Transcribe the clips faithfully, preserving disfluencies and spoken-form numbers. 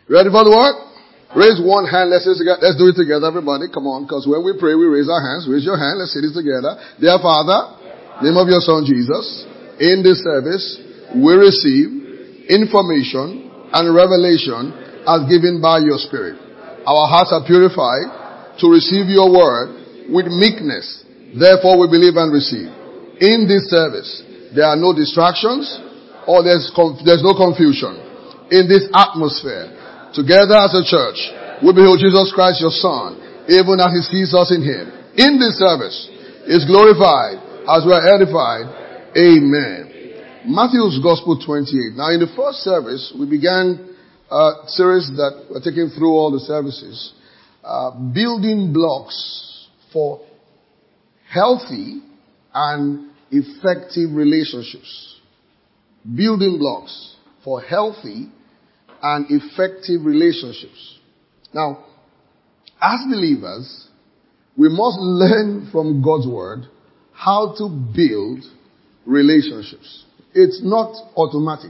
Ready for the word? Raise one hand. Let's, let's do it together, everybody. Come on, because when we pray, we raise our hands. Raise your hand. Let's say this together. Dear Father, name of your Son Jesus, in this service, we receive information and revelation as given by your Spirit. Our hearts are purified to receive your word with meekness. Therefore, we believe and receive. In this service, there are no distractions or there's, conf- there's no confusion. In this atmosphere, together as a church, we behold Jesus Christ, your Son, even as he sees us in him. In this service, is glorified as we are edified. Amen. Matthew's Gospel twenty-eight. Now, in the first service, we began a series that we're taking through all the services, uh, building blocks for healthy and effective relationships. Building blocks for healthy and effective relationships. Now, as believers, we must learn from God's word how to build relationships. It's not automatic.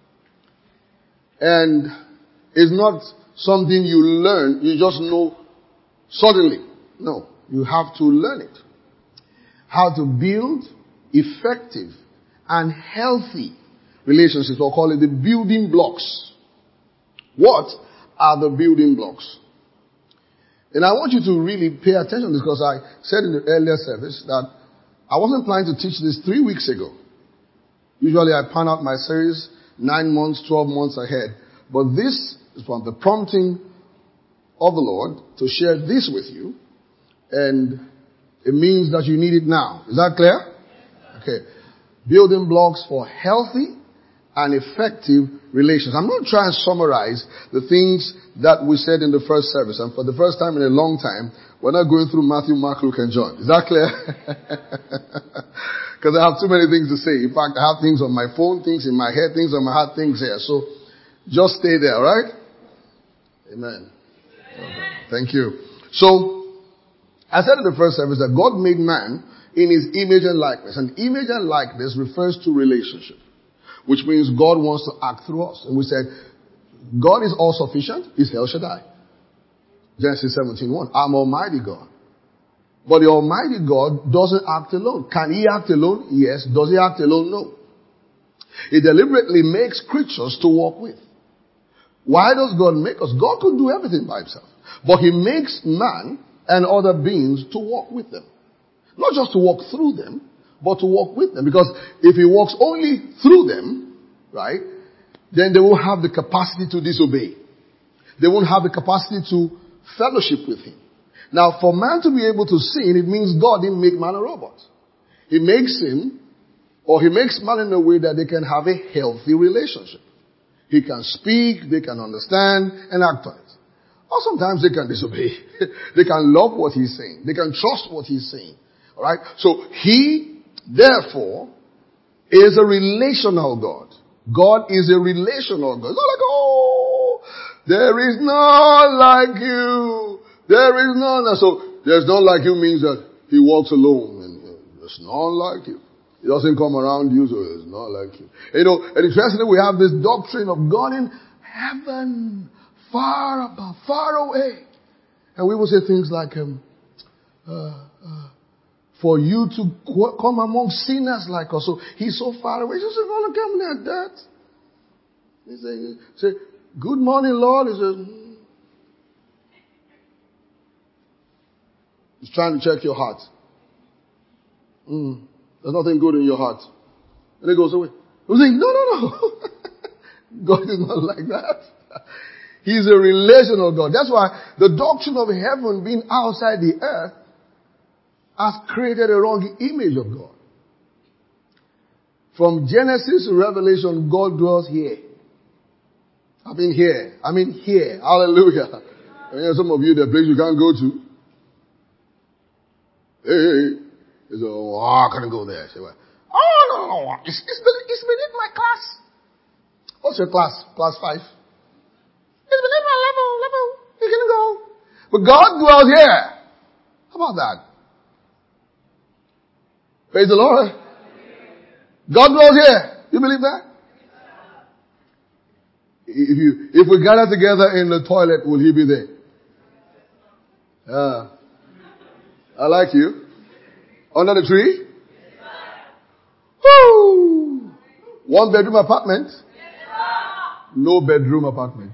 And it's not something you learn, you just know suddenly. No, you have to learn it. How to build effective and healthy relationships. We'll call it the building blocks. What are the building blocks? And I want you to really pay attention because I said in the earlier service that I wasn't planning to teach this three weeks ago. Usually I plan out my series nine months, twelve months ahead. But this is from the prompting of the Lord to share this with you. And it means that you need it now. Is that clear? Okay. Building blocks for healthy and effective relations. I'm going to try and summarize the things that we said in the first service. And for the first time in a long time, we're not going through Matthew, Mark, Luke, and John. Is that clear? Because I have too many things to say. In fact, I have things on my phone, things in my head, things on my heart, things here. So just stay there, right? Amen. Okay. Thank you. So, I said in the first service that God made man in his image and likeness. And image and likeness refers to relationship, which means God wants to act through us. And we said, God is all sufficient. He's El Shaddai. Genesis seventeen one. I'm Almighty God. But the Almighty God doesn't act alone. Can he act alone? Yes. Does he act alone? No. He deliberately makes creatures to walk with. Why does God make us? God could do everything by himself. But he makes man and other beings to walk with them. Not just to walk through them, but to walk with them. Because if he walks only through them, right, then they won't have the capacity to disobey. They won't have the capacity to fellowship with him. Now, for man to be able to sin, it means God didn't make man a robot. He makes him, or he makes man in a way that they can have a healthy relationship. He can speak, they can understand, and act on it. Or sometimes they can disobey. They can love what he's saying. They can trust what he's saying. Alright? So, he, therefore, is a relational God. God is a relational God. It's not like, oh, there is none like you. There is none. So, there's none like you means that he walks alone. And uh, there's none like you. He doesn't come around you, so there's none like you. You know, and interestingly, we have this doctrine of God in heaven, far above, far away. And we will say things like, um, uh, uh, for you to qu- come among sinners like us. So he's so far away. He says, "Gonna come like that." He say, say, "Good morning, Lord." He says, mm. He's trying to check your heart. Mm. There's nothing good in your heart. And he goes away. We say, no, no, no. God is not like that. He's a relational God. That's why the doctrine of heaven being outside the earth has created a wrong image of God. From Genesis to Revelation, God dwells here. I mean here. I mean here. Hallelujah. I mean, some of you, the place you can't go to. Hey, he said, oh, I can't go there. Say, well, oh, no, no, no. It's, it's, it's beneath my class. What's your class? Class five? It's beneath my level, level. You can go. But God dwells here. How about that? Praise the Lord. God dwells here. You believe that? If you, if we gather together in the toilet, will he be there? Yeah. I like you. Under the tree? Woo! One bedroom apartment? No bedroom apartment.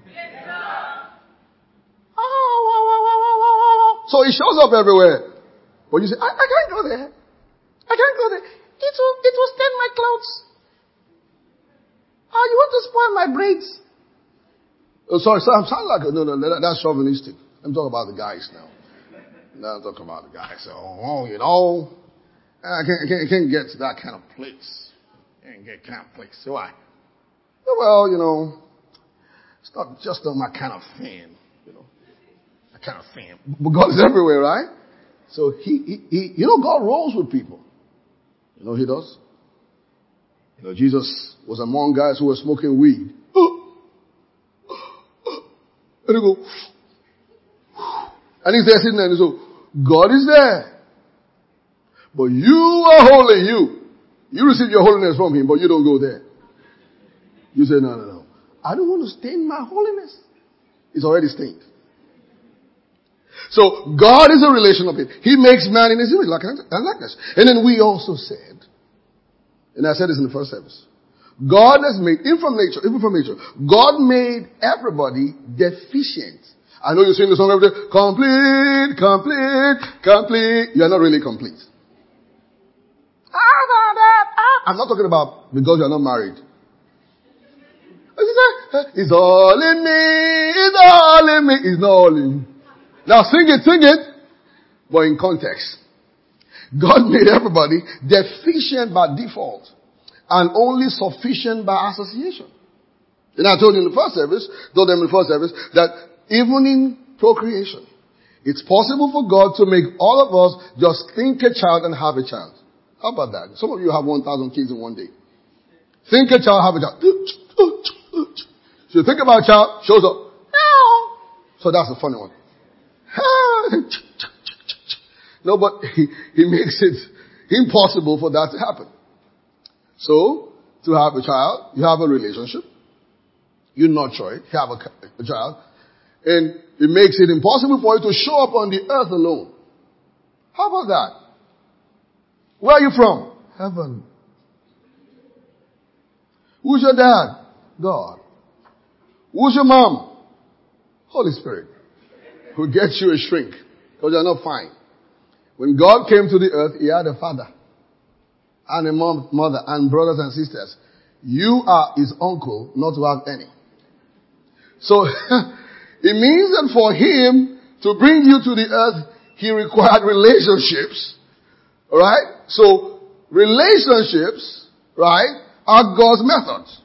So it shows up everywhere. But you say, I, I can't go there. I can't go there. It will, it will stain my clothes. Oh, you want to spoil my braids? Oh, sorry, so I'm sounding like, no, no, that, that's chauvinistic. I'm talking about the guys now. Now I'm talking about the guys. So, oh, you know, I can't, I can't, I can't get to that kind of place. I can't get kind of place. So why? Well, you know, it's not just not my kind of thing, you know. My kind of thing. But God is everywhere, right? So he, he, he, you know, God rolls with people. You know he does? You know, Jesus was among guys who were smoking weed. And he go, and he's there sitting there and he so, God is there. But you are holy, you. You receive your holiness from him, but you don't go there. You say, no, no, no. I don't want to stain my holiness. It's already stained. So God is a relation of it. He makes man in his image, like and likeness. And then we also said, and I said this in the first service, God has made, even from nature, even from nature, God made everybody deficient. I know you sing the song every day, complete, complete, complete. You're not really complete. I'm not talking about because you're not married. It's all in me, it's all in me, it's not all in you. Now sing it, sing it, but in context. God made everybody deficient by default and only sufficient by association. And I told you in the first service, told them in the first service, that even in procreation, it's possible for God to make all of us just think a child and have a child. How about that? Some of you have one thousand kids in one day. Think a child, have a child. So you think about a child, shows up. So that's a funny one. No, but he, he makes it impossible for that to happen. So, to have a child, you have a relationship. You nurture it, you have a, a child. And it makes it impossible for you to show up on the earth alone. How about that? Where are you from? Heaven. Who's your dad? God. Who's your mom? Holy Spirit. Who gets you a shrink because you're not fine. When God came to the earth, he had a father and a mom, mother and brothers and sisters. You are his uncle, not to have any. So it means that for him to bring you to the earth, he required relationships. Alright? So relationships, right, are God's methods.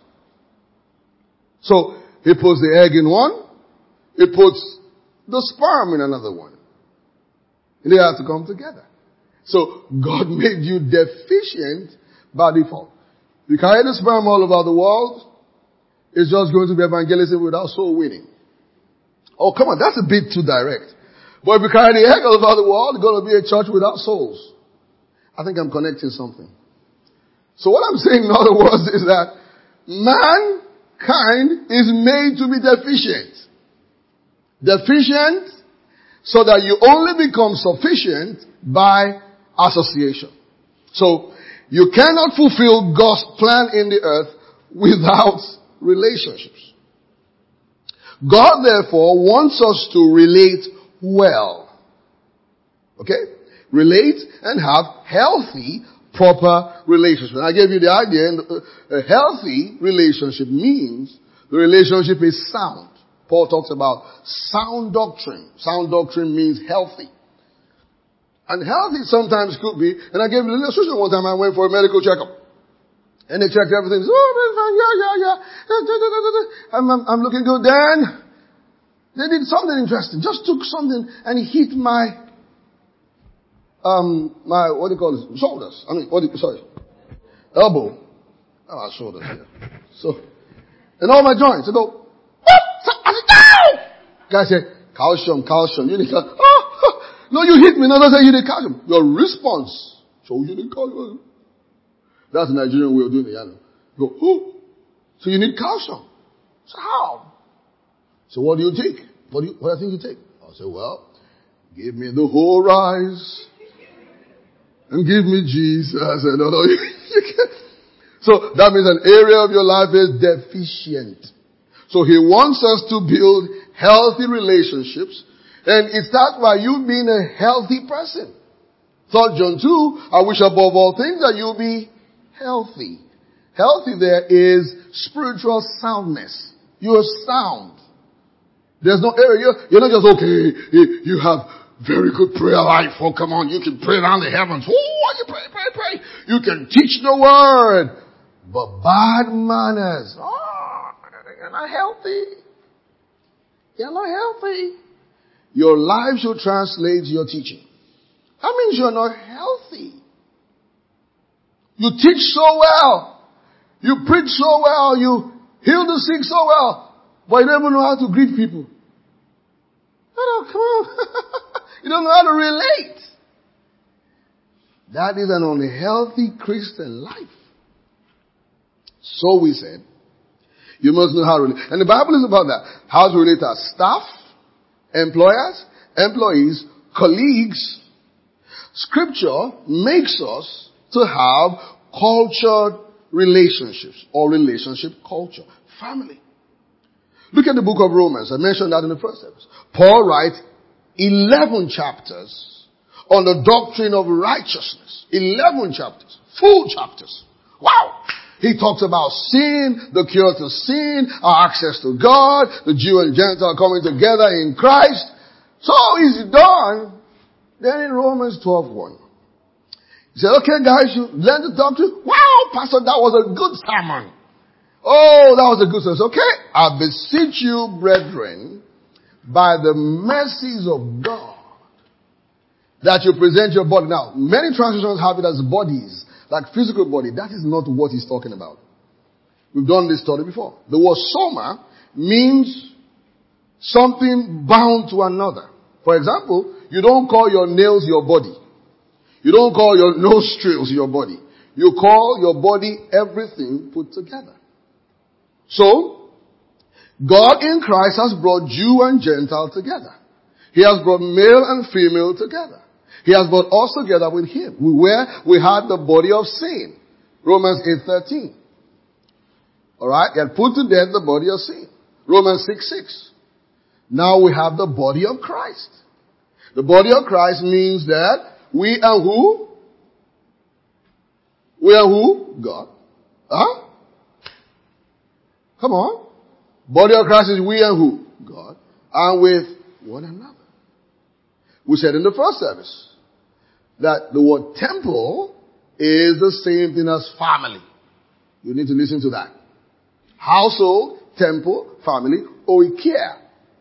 So he puts the egg in one, he puts the sperm in another one. And they have to come together. So God made you deficient by default. You carry the sperm all over the world, it's just going to be evangelism without soul winning. Oh, come on, that's a bit too direct. But if you carry the egg all over the world, it's going to be a church without souls. I think I'm connecting something. So what I'm saying in other words is that mankind is made to be deficient. Deficient so that you only become sufficient by association. So you cannot fulfill God's plan in the earth without relationships. God therefore wants us to relate well. Okay? Relate and have healthy, proper relationships. And I gave you the idea, a healthy relationship means the relationship is sound. Paul talks about sound doctrine. Sound doctrine means healthy. And healthy sometimes could be, and I gave you an illustration one time I went for a medical checkup. And they checked everything. Oh, yeah, yeah, yeah. I'm, I'm, I'm looking good. Then they did something interesting. Just took something and hit my, um, my, what do you call this? Shoulders. I mean, what do you, sorry. Elbow. Oh, shoulders, yeah. So, and all my joints. I go, guy said, calcium, calcium. You need calcium. Oh, no, you hit me. No, don't say you need calcium. Your response shows you need calcium. That's the Nigerian way of doing it. You know. Go, oh, so you need calcium. So how? So what do you take? What do you, what do you think you take? I'll say, well, give me the whole rice and give me Jesus. And no, no, so that means an area of your life is deficient. So he wants us to build healthy relationships, and it starts by you being a healthy person. Third John two, I wish above all things that you be healthy. Healthy there is spiritual soundness. You are sound. There's no area. You're, you're not just, okay, you have very good prayer life. Oh, come on, you can pray down the heavens. Oh, you pray, pray, pray. You can teach the word. But bad manners. Oh, you're not healthy. You're not healthy. Your life should translate your teaching. That means you're not healthy. You teach so well. You preach so well. You heal the sick so well. But you don't even know how to greet people. No, no, come on. You don't know how to relate. That is an unhealthy Christian life. So we said, you must know how to relate. And the Bible is about that. How to relate to our staff, employers, employees, colleagues. Scripture makes us to have cultured relationships or relationship culture. Family. Look at the book of Romans. I mentioned that in the first service. Paul writes eleven chapters on the doctrine of righteousness. eleven chapters. Full chapters. Wow. He talks about sin, the cure to sin, our access to God, the Jew and Gentile coming together in Christ. So he's done. Then in Romans twelve one, he said, okay guys, you learn the doctrine. Wow, Pastor, that was a good sermon. Oh, that was a good sermon. Okay, I beseech you, brethren, by the mercies of God, that you present your body. Now, many translations have it as bodies, like physical body. That is not what he's talking about. We've done this study before. The word soma means something bound to another. For example, you don't call your nails your body. You don't call your nostrils your body. You call your body everything put together. So, God in Christ has brought Jew and Gentile together. He has brought male and female together. He has brought us together with Him. Where we had the body of sin. Romans eight thirteen. Alright? He had put to death the body of sin. Romans six six. Now we have the body of Christ. The body of Christ means that we are who? We are who? God. Huh? Come on. Body of Christ is we and who? God. And with one another. We said in the first service that the word temple is the same thing as family. You need to listen to that. Household, temple, family, oikia,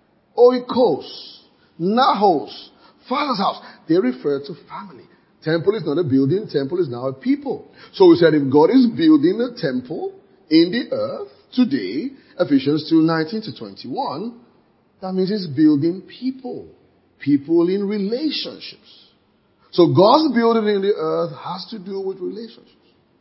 oikos, nahos, father's house. They refer to family. Temple is not a building. Temple is now a people. So we said if God is building a temple in the earth today, Ephesians two nineteen to twenty-one, that means He's building people. People in relationships. So God's building in the earth has to do with relationships.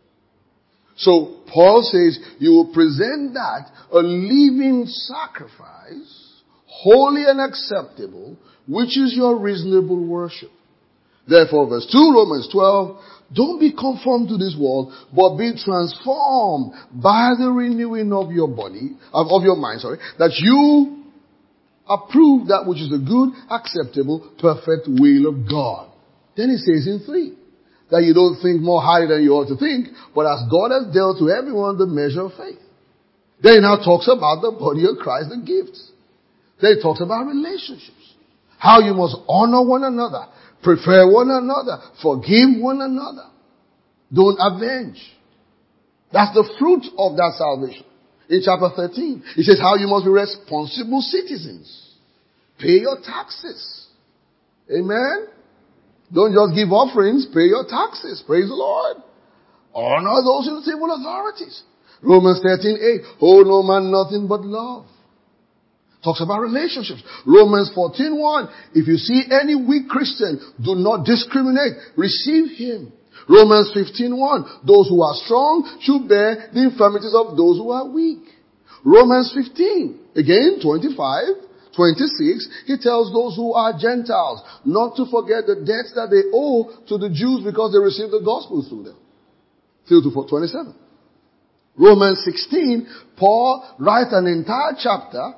So Paul says you will present that a living sacrifice, holy and acceptable, which is your reasonable worship. Therefore, verse two, Romans twelve, don't be conformed to this world, but be transformed by the renewing of your body, of, of your mind, sorry, that you approve that which is the good, acceptable, perfect will of God. Then he says in three, that you don't think more highly than you ought to think, but as God has dealt to everyone the measure of faith. Then he now talks about the body of Christ, the gifts. Then he talks about relationships. How you must honor one another, prefer one another, forgive one another. Don't avenge. That's the fruit of that salvation. In chapter thirteen, it says how you must be responsible citizens. Pay your taxes. Amen? Don't just give offerings, pay your taxes. Praise the Lord. Honor those in the civil authorities. Romans thirteen eight, owe no man nothing but love. Talks about relationships. Romans fourteen one, if you see any weak Christian, do not discriminate. Receive him. Romans fifteen one, those who are strong should bear the infirmities of those who are weak. Romans fifteen, again, twenty-five, twenty-six, he tells those who are Gentiles not to forget the debts that they owe to the Jews because they received the gospel through them. Till to twenty-seven. Romans sixteen, Paul writes an entire chapter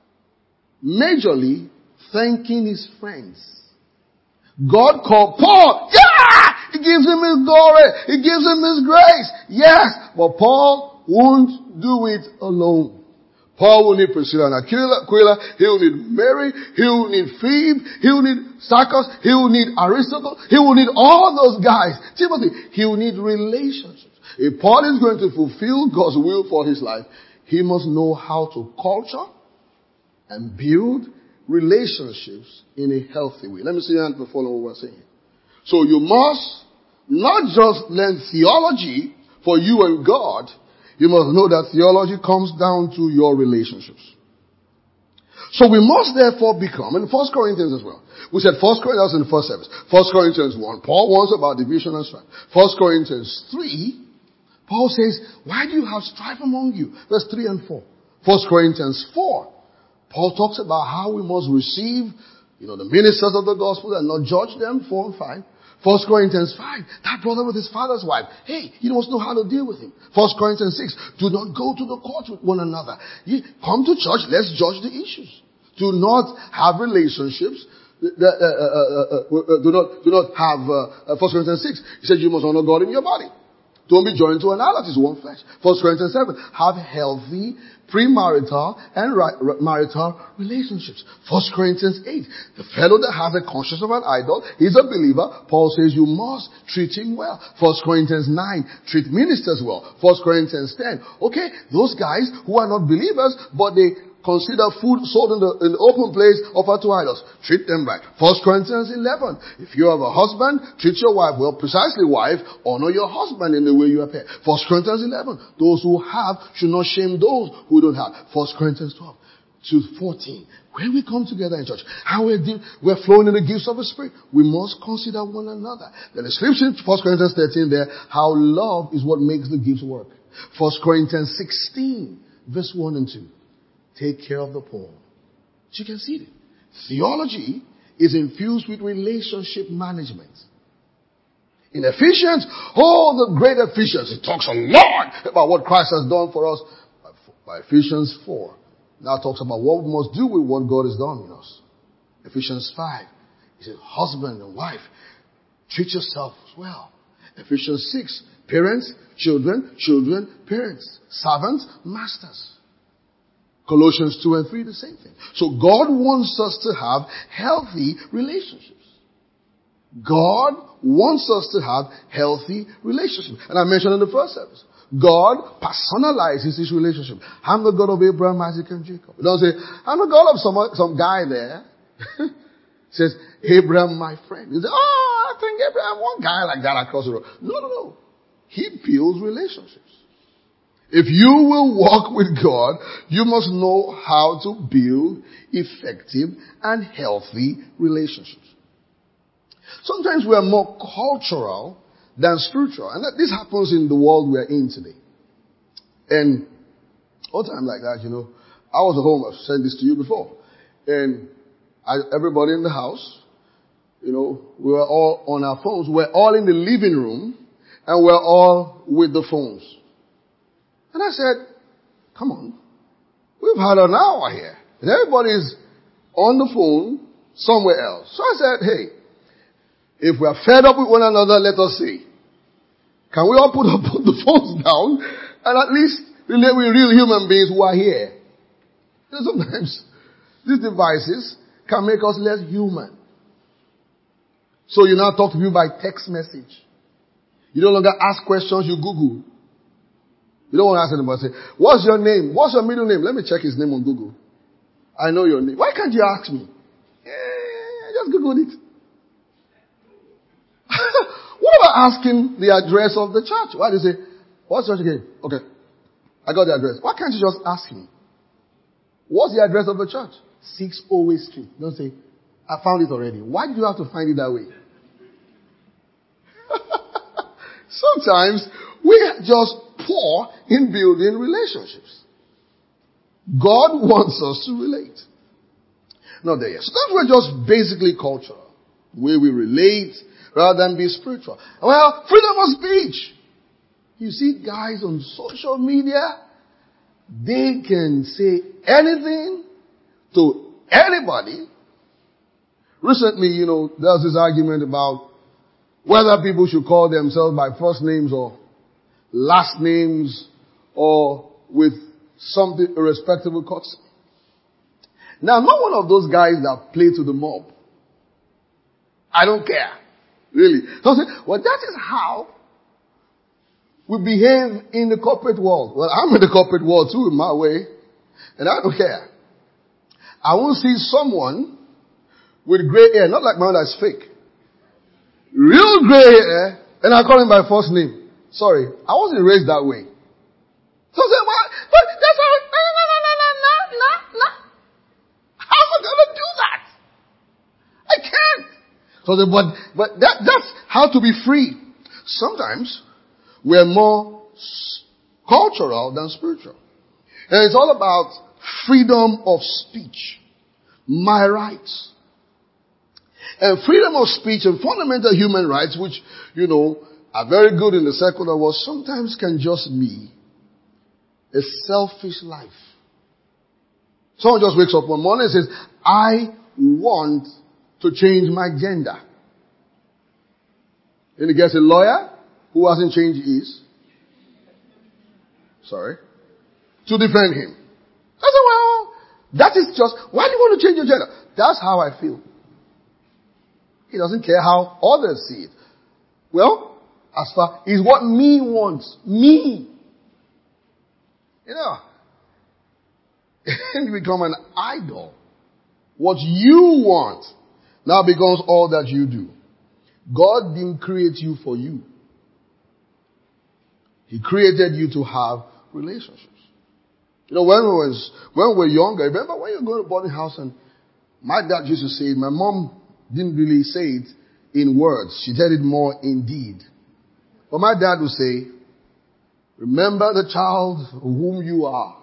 majorly thanking his friends. God called Paul. Yeah! He gives him his glory. He gives him his grace. Yes. But Paul won't do it alone. Paul will need Priscilla and Aquila. Aquila. He will need Mary. He will need Phoebe. He will need Sychus. He will need Aristotle. He will need all those guys. Timothy. He will need relationships. If Paul is going to fulfill God's will for his life, he must know how to culture and build relationships in a healthy way. Let me see and follow what we're saying. So you must not just learn theology for you and God. You must know that theology comes down to your relationships. So we must therefore become, in First Corinthians as well. We said First Corinthians in the first service. First Corinthians one, Paul warns about division and strife. First Corinthians three, Paul says, why do you have strife among you? Verse three and four. First Corinthians four, Paul talks about how we must receive, you know, the ministers of the gospel and not judge them. Four and five. First Corinthians five, that brother with his father's wife. Hey, you must know how to deal with him. First Corinthians six, do not go to the court with one another. You come to church, let's judge the issues. Do not have relationships. Uh, uh, uh, uh, do not, do not have, uh, First Corinthians six, he said you must honor God in your body. Don't be joined to another, it's one flesh. First Corinthians seven, have healthy premarital and marital relationships. First Corinthians eight, the fellow that has a conscience of an idol is a believer. Paul says you must treat him well. First Corinthians nine, treat ministers well. First Corinthians ten, okay, those guys who are not believers, but they consider food sold in the, in the open place offered to idols. Treat them right. First Corinthians eleven. If you have a husband, treat your wife well. Precisely, wife, honor your husband in the way you appear. First Corinthians eleven. Those who have should not shame those who don't have. First Corinthians twelve to fourteen. When we come together in church, how we're, we're flowing in the gifts of the Spirit, we must consider one another. The description, First Corinthians thirteen there, how love is what makes the gifts work. First Corinthians sixteen, verse one and two. Take care of the poor. So you can see it. Theology is infused with relationship management. In Ephesians, oh, the great Ephesians, it talks a lot about what Christ has done for us. By Ephesians four, now talks about what we must do with what God has done in us. Ephesians five, he says, husband and wife, treat yourself well. Ephesians six, parents, children, children, parents, servants, masters. Colossians two and three, the same thing. So God wants us to have healthy relationships. God wants us to have healthy relationships. And I mentioned in the first service, God personalizes his relationship. I'm the God of Abraham, Isaac, and Jacob. You don't say, I'm the God of some, some guy there. Says, Abraham, my friend. You say, oh, I think Abraham, one guy like that across the road. No, no, no. He builds relationships. If you will walk with God, you must know how to build effective and healthy relationships. Sometimes we are more cultural than spiritual. And this happens in the world we are in today. And all time like that, you know, I was at home, I've said this to you before. And I, everybody in the house, you know, we were all on our phones. We're all in the living room and we're all with the phones. And I said, come on, we've had an hour here. And everybody's on the phone somewhere else. So I said, hey, if we are fed up with one another, let us see. Can we all put, put the phones down and at least relate with real human beings who are here? You know, sometimes these devices can make us less human. So you now talk to people by text message. You no longer ask questions, you Google. You don't want to ask anybody, say, what's your name? What's your middle name? Let me check his name on Google. I know your name. Why can't you ask me? Eh, I just Googled it. What about asking the address of the church? Why do you say, what's church again? Okay. I got the address. Why can't you just ask me? What's the address of the church? six oh eight Street. Don't say, I found it already. Why did you have to find it that way? Sometimes we just poor in building relationships. God wants us to relate. Not there. So that we're just basically cultural. The way we relate rather than be spiritual. Well, freedom of speech. You see guys on social media, they can say anything to anybody. Recently, you know, there was this argument about whether people should call themselves by first names or last names or with something, a respectable courtesy. Now, I'm not one of those guys that play to the mob. I don't care. Really. So I say, well, that is how we behave in the corporate world. Well, I'm in the corporate world too in my way. And I don't care. I won't see someone with gray hair, not like mine that's fake. Real gray hair, and I call him by first name. Sorry, I wasn't raised that way. So I said, well, but that's how, no, no, no, no, no, no, no, no. How am I going to do that? I can't. So the, but, but that, that's how to be free. Sometimes we're more cultural than spiritual. And it's all about freedom of speech. My rights. And freedom of speech and fundamental human rights, which, you know, are very good in the secular world, sometimes can just be a selfish life. Someone just wakes up one morning and says, I want to change my gender. And he gets a lawyer who hasn't changed his. Sorry. To defend him. I said, well, that is just, why do you want to change your gender? That's how I feel. He doesn't care how others see it. Well, as far is what me wants. Me. You know. You become an idol. What you want now becomes all that you do. God didn't create you for you. He created you to have relationships. You know, when we was, when we were younger, remember when you go to boarding house and my dad used to say it, my mom didn't really say it in words. She said it more in deed. But my dad would say, remember the child whom you are.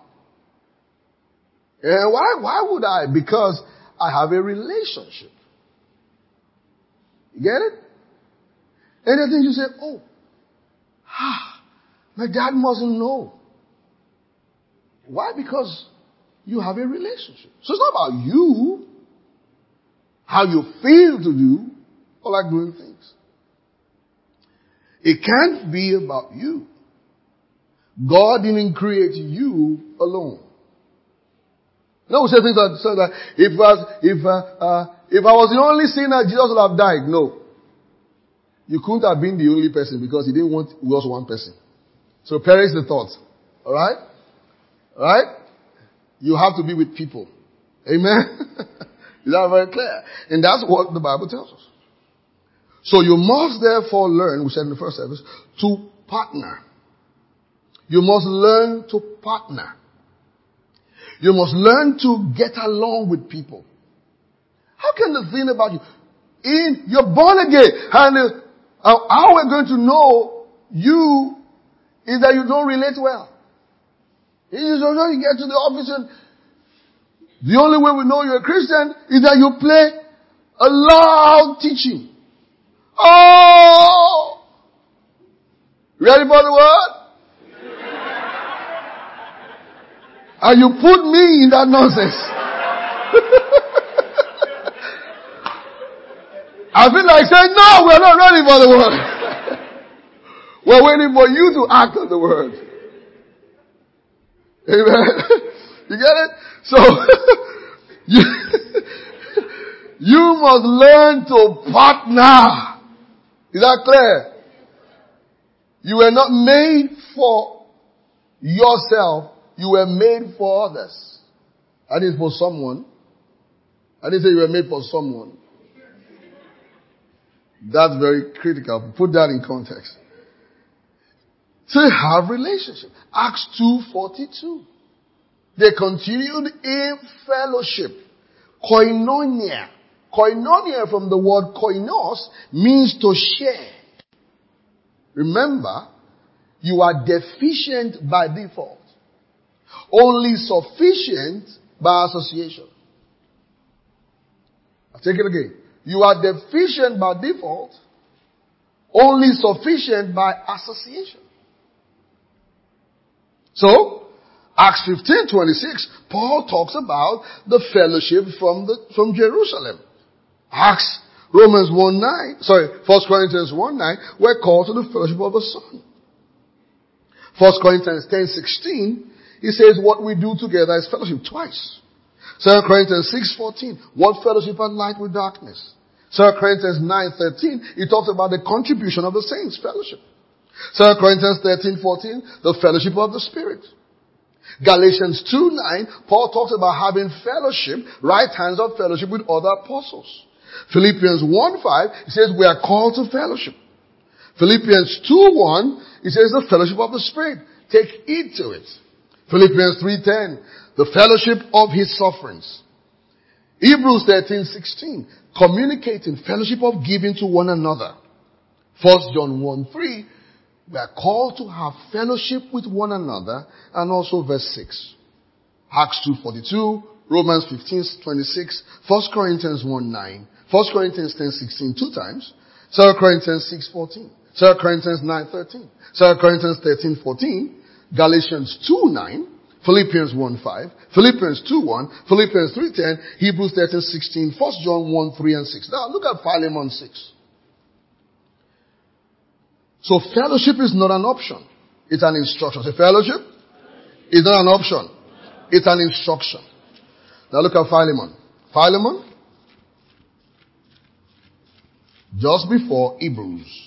And why, why would I? Because I have a relationship. You get it? And then you say, oh, ah, my dad mustn't know. Why? Because you have a relationship. So it's not about you, how you feel to do, or like doing things. It can't be about you. God didn't create you alone. You know, we say things like, so that if, uh, if, uh, uh, if I was the only sinner, Jesus would have died. No. You couldn't have been the only person because he didn't want just one person. So perish the thought. Alright? Alright? You have to be with people. Amen? Is that very clear? And that's what the Bible tells us. So you must therefore learn, we said in the first service, to partner. You must learn to partner. You must learn to get along with people. How can the thing about you, in, you're born again, and uh, how we're going to know you is that you don't relate well. You don't know, you get to the office and the only way we know you're a Christian is that you play a loud teaching. Oh! Ready for the word? And you put me in that nonsense. I feel like saying, no, we're not ready for the word. We're waiting for you to act on the word. Amen. You get it? So, you, you must learn to partner. Is that clear? You were not made for yourself. You were made for others. I didn't for someone. I didn't say you were made for someone. That's very critical. Put that in context. So you have relationship. Acts two forty-two. They continued in fellowship. Koinonia. Koinonia from the word koinos means to share. Remember, you are deficient by default. Only sufficient by association. I'll take it again. You are deficient by default. Only sufficient by association. So, Acts fifteen twenty-six, Paul talks about the fellowship from the, from Jerusalem. Acts, Romans one nine, sorry, First Corinthians one nine, we're called to the fellowship of the Son. First Corinthians ten sixteen, he says what we do together is fellowship twice. Second Corinthians six fourteen, what fellowship and light with darkness? Second Corinthians nine thirteen, he talks about the contribution of the saints, fellowship. Second Corinthians thirteen fourteen, the fellowship of the Spirit. Galatians two nine, Paul talks about having fellowship, right hands of fellowship with other apostles. Philippians one five, he says we are called to fellowship. Philippians two one, he says the fellowship of the Spirit. Take heed to it. Philippians three ten, the fellowship of his sufferings. Hebrews thirteen sixteen, communicating, fellowship of giving to one another. First John one three, we are called to have fellowship with one another, and also verse six. Acts two forty-two, Romans fifteen twenty-six, First Corinthians one nine, First Corinthians ten sixteen two times, Second Corinthians six fourteen, Second Corinthians nine thirteen, Second Corinthians thirteen fourteen, Galatians two nine, Philippians one five, Philippians two one, Philippians three ten, Hebrews thirteen sixteen, First John one three and six. Now look at Philemon six. So fellowship is not an option. It's an instruction. Say fellowship is not an option. It's an instruction. Now look at Philemon. Philemon, just before Hebrews.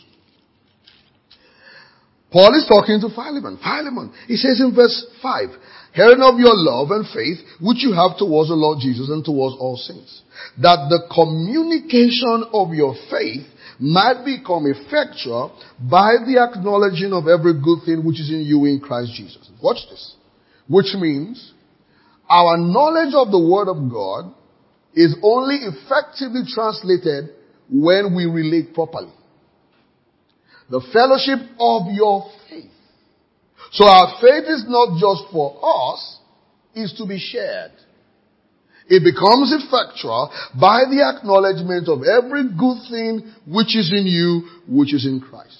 Paul is talking to Philemon. Philemon, he says in verse five, hearing of your love and faith, which you have towards the Lord Jesus and towards all saints, that the communication of your faith might become effectual by the acknowledging of every good thing which is in you in Christ Jesus. Watch this. Which means, our knowledge of the Word of God is only effectively translated when we relate properly. The fellowship of your faith. So our faith is not just for us, it's to be shared. It becomes effectual by the acknowledgement of every good thing which is in you, which is in Christ.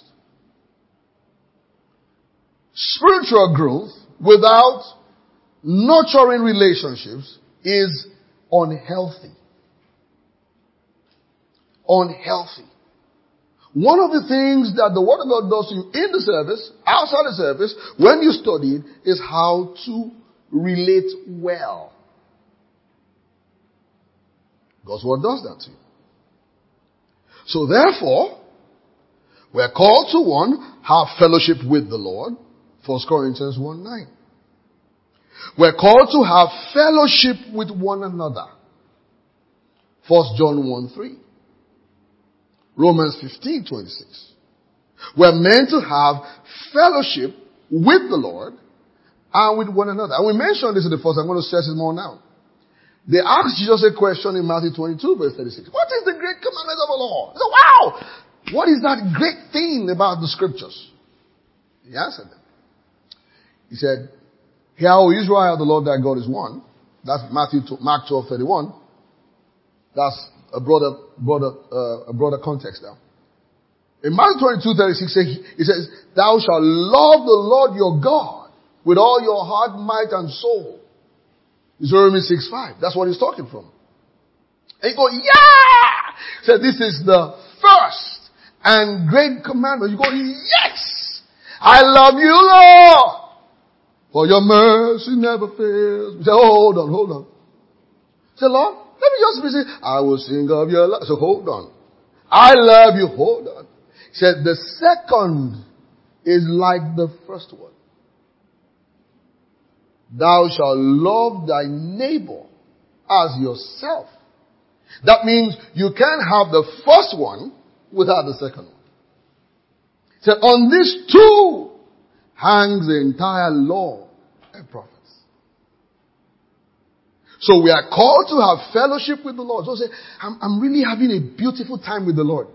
Spiritual growth without nurturing relationships is unhealthy. Unhealthy. One of the things that the Word of God does to you in the service, outside the service, when you study it, is how to relate well. God's Word does that to you. So therefore, we're called to one, have fellowship with the Lord. First Corinthians one nine. We're called to have fellowship with one another. First John one three. Romans fifteen twenty-six. We're meant to have fellowship with the Lord and with one another. And we mentioned this in the first. I'm going to stress it more now. They asked Jesus a question in Matthew twenty-two verse thirty-six. What is the great commandment of the Lord? He said, wow! What is that great thing about the scriptures? He answered them. He said, hear, O Israel, the Lord thy God is one. That's Matthew, Mark twelve thirty-one. That's a broader, broader, uh, a broader context now. In Matthew twenty-two thirty-six, he says, thou shalt love the Lord your God with all your heart, might, and soul. Deuteronomy six five. That's what he's talking from. And you go, yeah! He said, this is the first and great commandment. You go, yes! I love you, Lord! For your mercy never fails. You say, oh, hold on, hold on. Say, Lord, let me just be saying, I will sing of your love. So hold on. I love you, hold on. He said, the second is like the first one. Thou shalt love thy neighbor as yourself. That means you can't have the first one without the second one. He said, on these two hangs the entire law and prophets. So we are called to have fellowship with the Lord. So say, I'm, I'm really having a beautiful time with the Lord.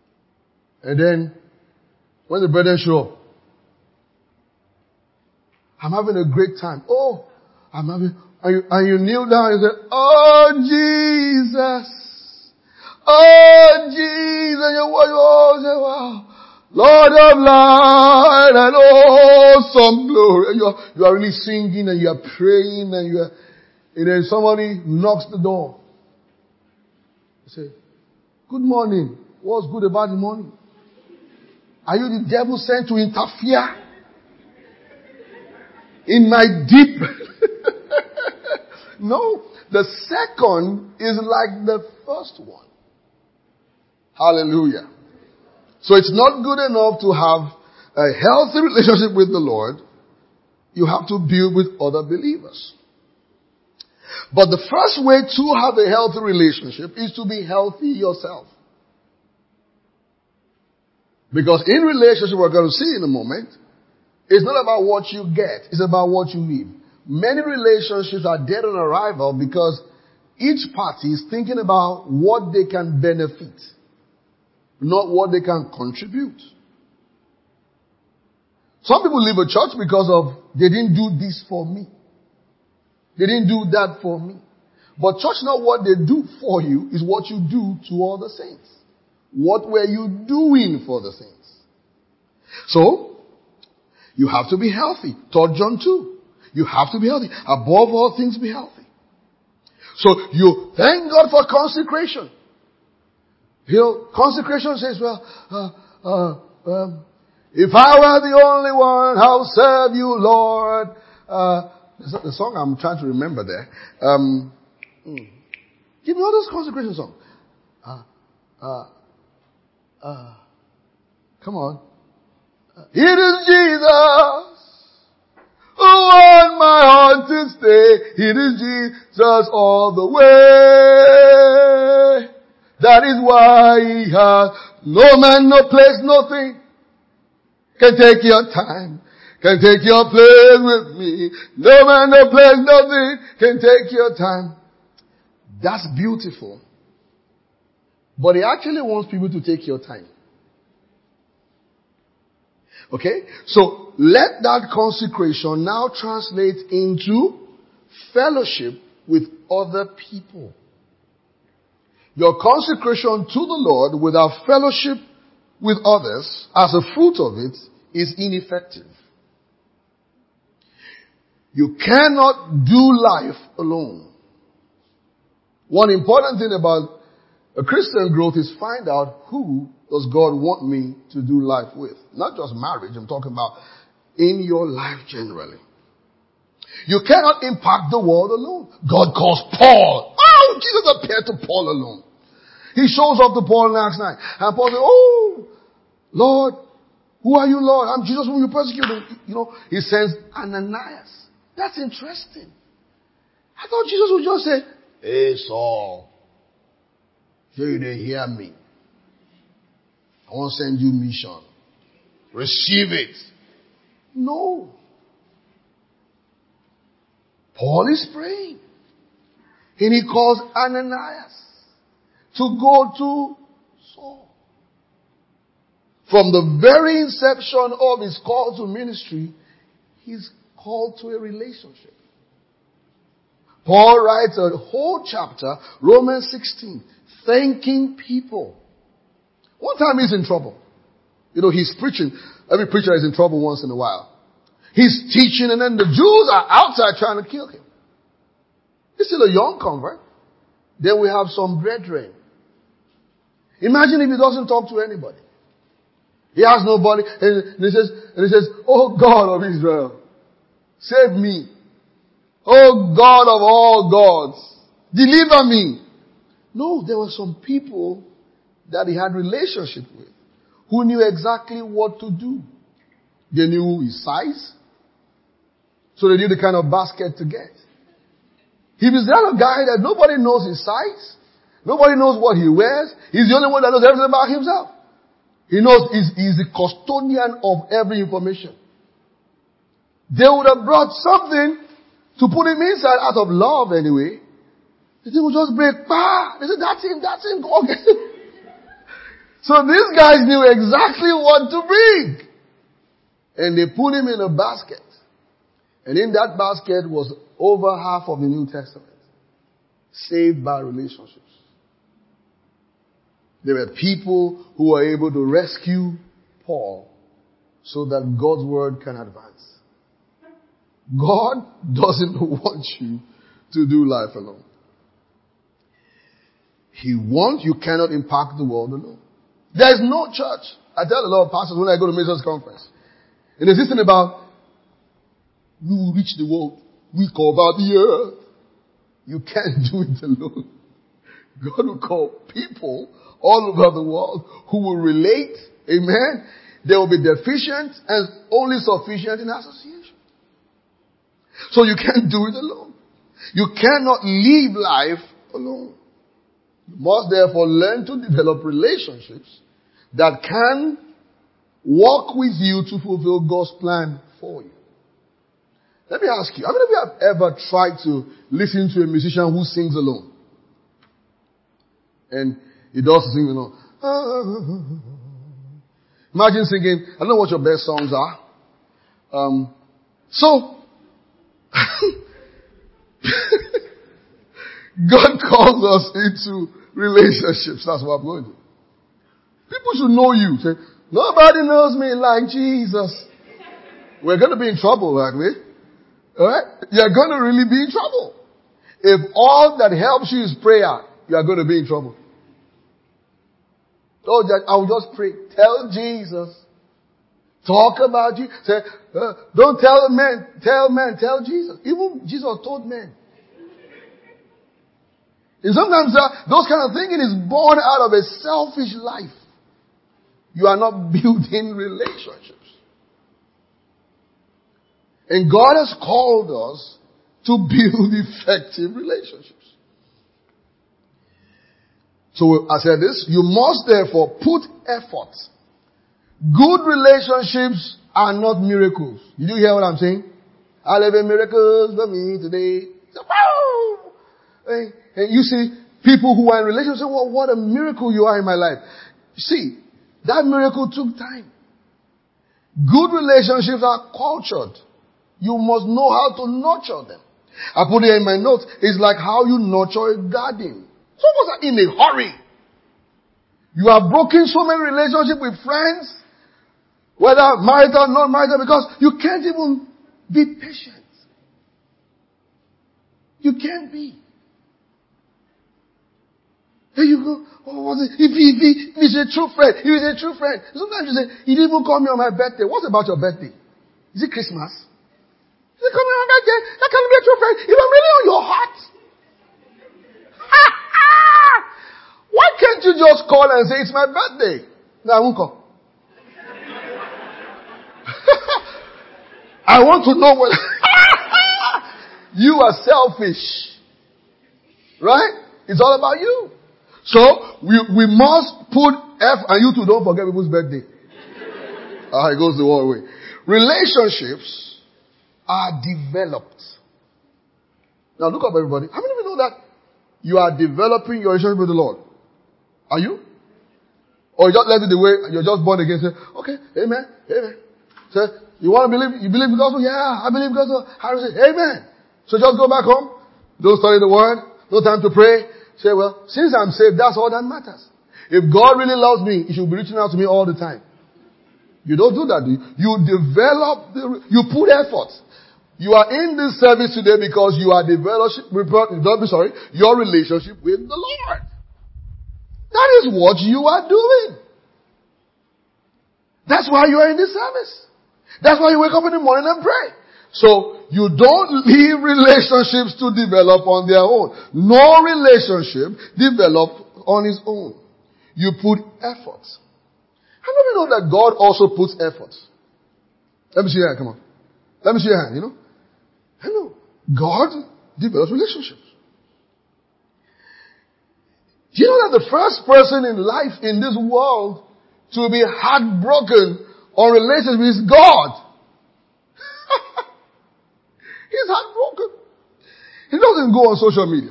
And then, when the brethren show up, I'm having a great time. Oh, I'm having, and you, and you kneel down and say, oh Jesus. Oh Jesus. And you, you say, wow. Lord of light and awesome glory. And you are, you are really singing and you are praying and you are, and then somebody knocks the door. You say, good morning. What's good about the morning? Are you the devil sent to interfere in my deep? No. The second is like the first one. Hallelujah. So it's not good enough to have a healthy relationship with the Lord. You have to build with other believers. But the first way to have a healthy relationship is to be healthy yourself. Because in relationship, we're going to see in a moment, it's not about what you get, it's about what you need. Many relationships are dead on arrival because each party is thinking about what they can benefit, not what they can contribute. Some people leave a church because of, they didn't do this for me. They didn't do that for me. But church, not what they do for you, is what you do to all the saints. What were you doing for the saints? So, you have to be healthy. Third John two. You have to be healthy. Above all things, be healthy. So, you thank God for consecration. You know, consecration says, well, uh, uh, um, if I were the only one, I'll serve you, Lord. Uh, the song I'm trying to remember there. Um, you know those consecration songs? Uh, uh, uh, come on. It is Jesus who won my heart to stay. It is Jesus all the way. That is why he has no man, no place, nothing can take your time, can take your place with me. No man, no place, nothing can take your time. That's beautiful. But he actually wants people to take your time. Okay? So let that consecration now translate into fellowship with other people. Your consecration to the Lord without fellowship with others as a fruit of it is ineffective. You cannot do life alone. One important thing about a Christian growth is find out who does God want me to do life with. Not just marriage, I'm talking about in your life generally. You cannot impact the world alone. God calls Paul. Oh, Jesus appeared to Paul alone. He shows up to Paul last night. And Paul said, oh, Lord, who are you, Lord? I'm Jesus whom you persecuted. You know, he sends Ananias. That's interesting. I thought Jesus would just say, hey, Saul, sure you didn't hear me. I want to send you mission. Receive it. No. Paul is praying. And he calls Ananias to go to Saul. From the very inception of his call to ministry, he's called to a relationship. Paul writes a whole chapter, Romans sixteen, thanking people. One time he's in trouble. You know, he's preaching. Every preacher is in trouble once in a while. He's teaching and then the Jews are outside trying to kill him. He's still a young convert. Then we have some brethren. Imagine if he doesn't talk to anybody. He has nobody. And he says, and he says, oh God of Israel, save me. Oh God of all gods, deliver me. No, there were some people that he had relationship with who knew exactly what to do. They knew his size, so they knew the kind of basket to get. He was the kind of guy that nobody knows his size, nobody knows what he wears. He's the only one that knows everything about himself. He knows he's, he's the custodian of every information. They would have brought something to put him inside out of love anyway. The thing would just break. Bah! They said, that's him, that's him, go get him. So these guys knew exactly what to bring. And they put him in a basket. And in that basket was over half of the New Testament. Saved by relationships. There were people who were able to rescue Paul so that God's word can advance. God doesn't want you to do life alone. He wants, you cannot impact the world alone. There is no church. I tell a lot of pastors when I go to Missions Conference. And there's this thing about, we will reach the world. We cover the earth. You can't do it alone. God will call people all over the world who will relate. Amen. They will be deficient and only sufficient in association. So you can't do it alone. You cannot live life alone. You must therefore learn to develop relationships that can walk with you to fulfill God's plan for you. Let me ask you, how many of you have ever tried to listen to a musician who sings alone? And he does sing alone. Imagine singing, I don't know what your best songs are. Um, so, God calls us into relationships. That's what I'm going to do. People should know you. Say, nobody knows me like Jesus. We're going to be in trouble, aren't we? Alright? You're going to really be in trouble. If all that helps you is prayer, you are going to be in trouble. Oh, I'll just pray. Tell Jesus. Talk about you. Say, uh, don't tell men. Tell men. Tell Jesus. Even Jesus told men. And sometimes uh, those kind of thinking is born out of a selfish life. You are not building relationships. And God has called us to build effective relationships. So I said this, you must therefore put effort. Good relationships are not miracles. Did you hear what I'm saying? I live in miracles for me today. So, wow! Hey, and you see people who are in relationships say, well, what a miracle you are in my life. See, that miracle took time. Good relationships are cultured. You must know how to nurture them. I put it in my notes. It's like how you nurture a garden. Some of us are in a hurry. You have broken so many relationships with friends, whether marital or not marital, because you can't even be patient. You can't be. There you go. Oh, was it? If, he, if, he, if he's a true friend, if he's a true friend. Sometimes you say, he didn't even call me on my birthday. What about your birthday? Is it Christmas? Is it coming on my birthday? That can't be a true friend. If I'm really on your heart. Why can't you just call and say, it's my birthday? No, I won't call. I want to know what... You are selfish. Right? It's all about you. So, we, we must put F, and you two don't forget people's birthday. Ah, it goes the wrong way. Relationships are developed. Now look up everybody. How many of you know that you are developing your relationship with the Lord? Are you? Or you just let it the way, you're just born again, say, okay, amen, amen. Say, you want to believe, you believe because of, yeah, I believe because of, how do you say, amen. So just go back home, don't study the word, no time to pray. Say, well, since I'm saved, that's all that matters. If God really loves me, He should be reaching out to me all the time. You don't do that, do you? You develop, the, you put effort. You are in this service today because you are developing, sorry, your relationship with the Lord. That is what you are doing. That's why you are in this service. That's why you wake up in the morning and pray. So, you don't leave relationships to develop on their own. No relationship develops on its own. You put effort. How do you know that God also puts effort? Let me see your hand, come on. Let me see your hand, you know. I know. God develops relationships. Do you know that the first person in life in this world to be heartbroken on relationships is God? He's heartbroken. He doesn't go on social media.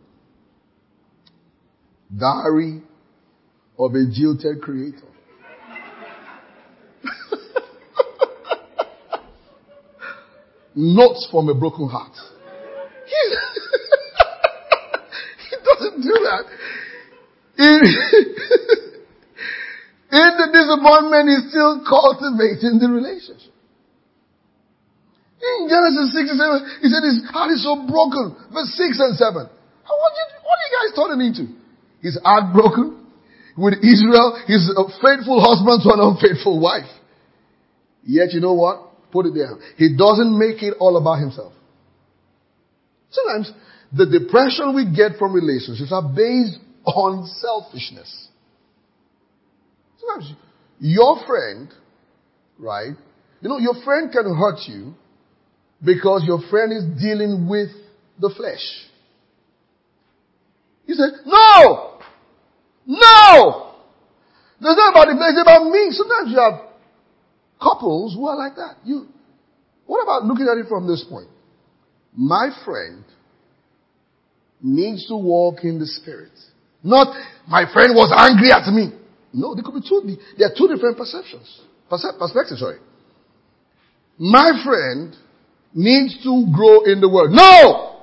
Diary of a jilted creator. notes from a broken heart. He, he doesn't do that. In, in the disappointment, he's still cultivating the relationship. In Genesis six and seven, he said his heart is so broken. Verse six and seven. What, did, what are you guys turning into? His heart broken. With Israel, he's a faithful husband to an unfaithful wife. Yet you know what? Put it there. He doesn't make it all about himself. Sometimes the depression we get from relationships are based on selfishness. Sometimes your friend, right? You know, your friend can hurt you because your friend is dealing with the flesh. You say, no! No! There's not about the flesh, it's about me. Sometimes you have couples who are like that. You, what about looking at it from this point? My friend needs to walk in the Spirit. Not, my friend was angry at me. No, there could be two, there are two different perceptions. Perspectives, sorry. My friend needs to grow in the Word. No!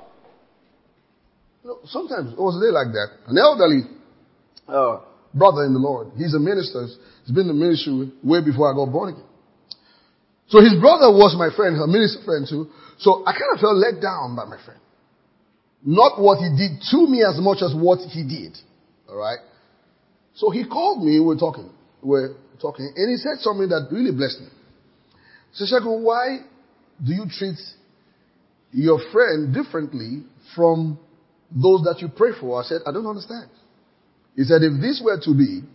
No, sometimes it was a day like that. An elderly uh, brother in the Lord. He's a minister. He's been in the ministry way before I got born again. So his brother was my friend, a minister friend too. So I kind of felt let down by my friend. Not what he did to me as much as what he did. Alright? So he called me, we were talking. We were talking. And he said something that really blessed me. He said, Sheku, why do you treat your friend differently from those that you pray for? I said, I don't understand. He said, if this were to be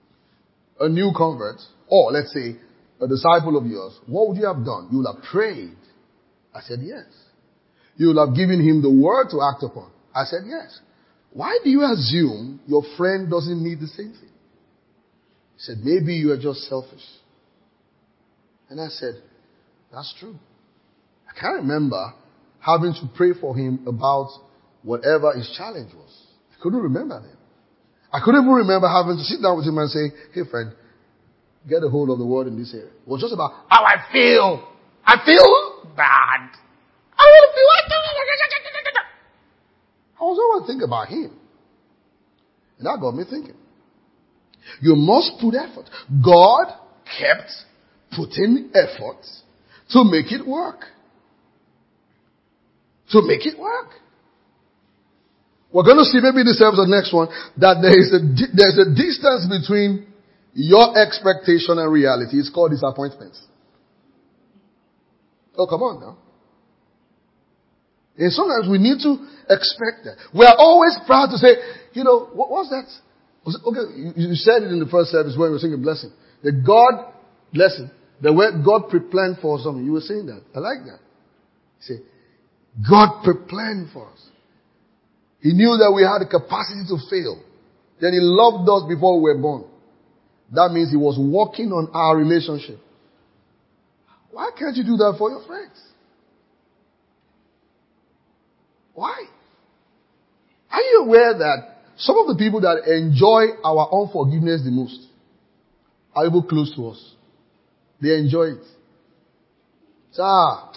a new convert, or let's say a disciple of yours, what would you have done? You would have prayed. I said, yes. You would have given him the word to act upon. I said, yes. Why do you assume your friend doesn't need the same thing? He said, maybe you are just selfish. And I said, that's true. I can't remember having to pray for him about whatever his challenge was. I couldn't remember that. I couldn't even remember having to sit down with him and say, hey friend, get a hold of the word in this area. It was just about how I feel. I feel bad. I want to feel like I was always thinking about him. And that got me thinking. You must put effort. God kept putting effort to make it work. To make it work. We're going to see maybe this episode, next one, that there is a, there's a distance between your expectation and reality. It's called disappointment. Oh, come on now. And sometimes we need to expect that. We are always proud to say, you know, what was that? Was it, okay, you, you said it in the first service when we were singing blessing. That God, blessing, the word God pre-planned for something. You were saying that. I like that. You say, God pre-planned for us. He knew that we had the capacity to fail. Then He loved us before we were born. That means He was working on our relationship. Why can't you do that for your friends? Why? Are you aware that some of the people that enjoy our unforgiveness the most are people close to us? They enjoy it. It's, ah,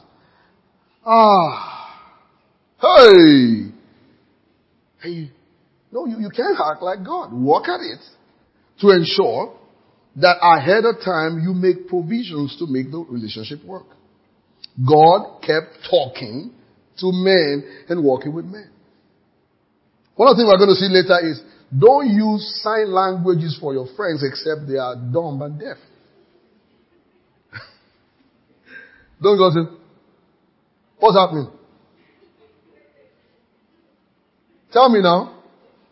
ah, hey. Hey, no, you, you can't act like God. Work at it to ensure that ahead of time you make provisions to make the relationship work. God kept talking to men and working with men. One of the things we're going to see later is don't use sign languages for your friends except they are dumb and deaf. Don't go to, what's happening? Tell me now.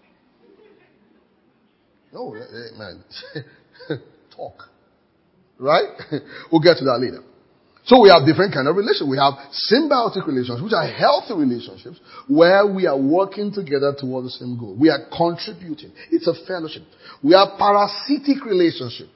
No, man. Talk. Right? We'll get to that later. So we have different kind of relationships. We have symbiotic relationships, which are healthy relationships, where we are working together toward the same goal. We are contributing. It's a fellowship. We have parasitic relationship.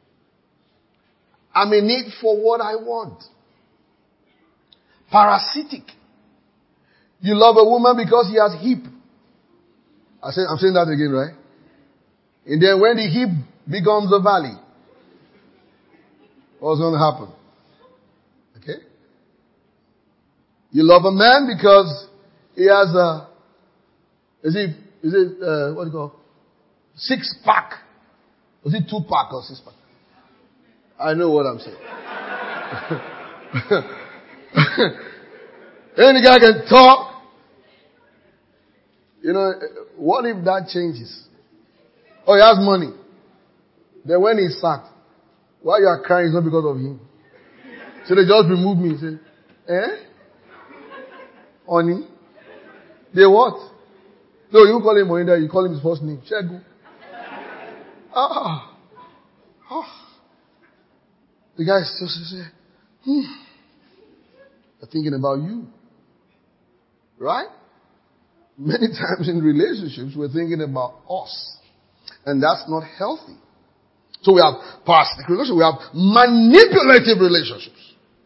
I'm in need for what I want. Parasitic. You love a woman because he has hip. I say, I'm saying that again, right? And then when the hip becomes a valley, what's going to happen? Okay? You love a man because he has a, is it, is it, uh, what do you call, six pack? Was it two pack or six pack? I know what I'm saying. Any guy can talk. You know, what if that changes? Oh, he has money. Then when he's sacked, why you are crying is not because of him. So they just remove me. Say, eh? Honey? They what? No, you call him Moinda, you call him his first name. Shegu. Ah. Ah. The guy just say, hmm. They're thinking about you. Right? Many times in relationships, we're thinking about us. And that's not healthy. So we have parasitic relationships. We have manipulative relationships.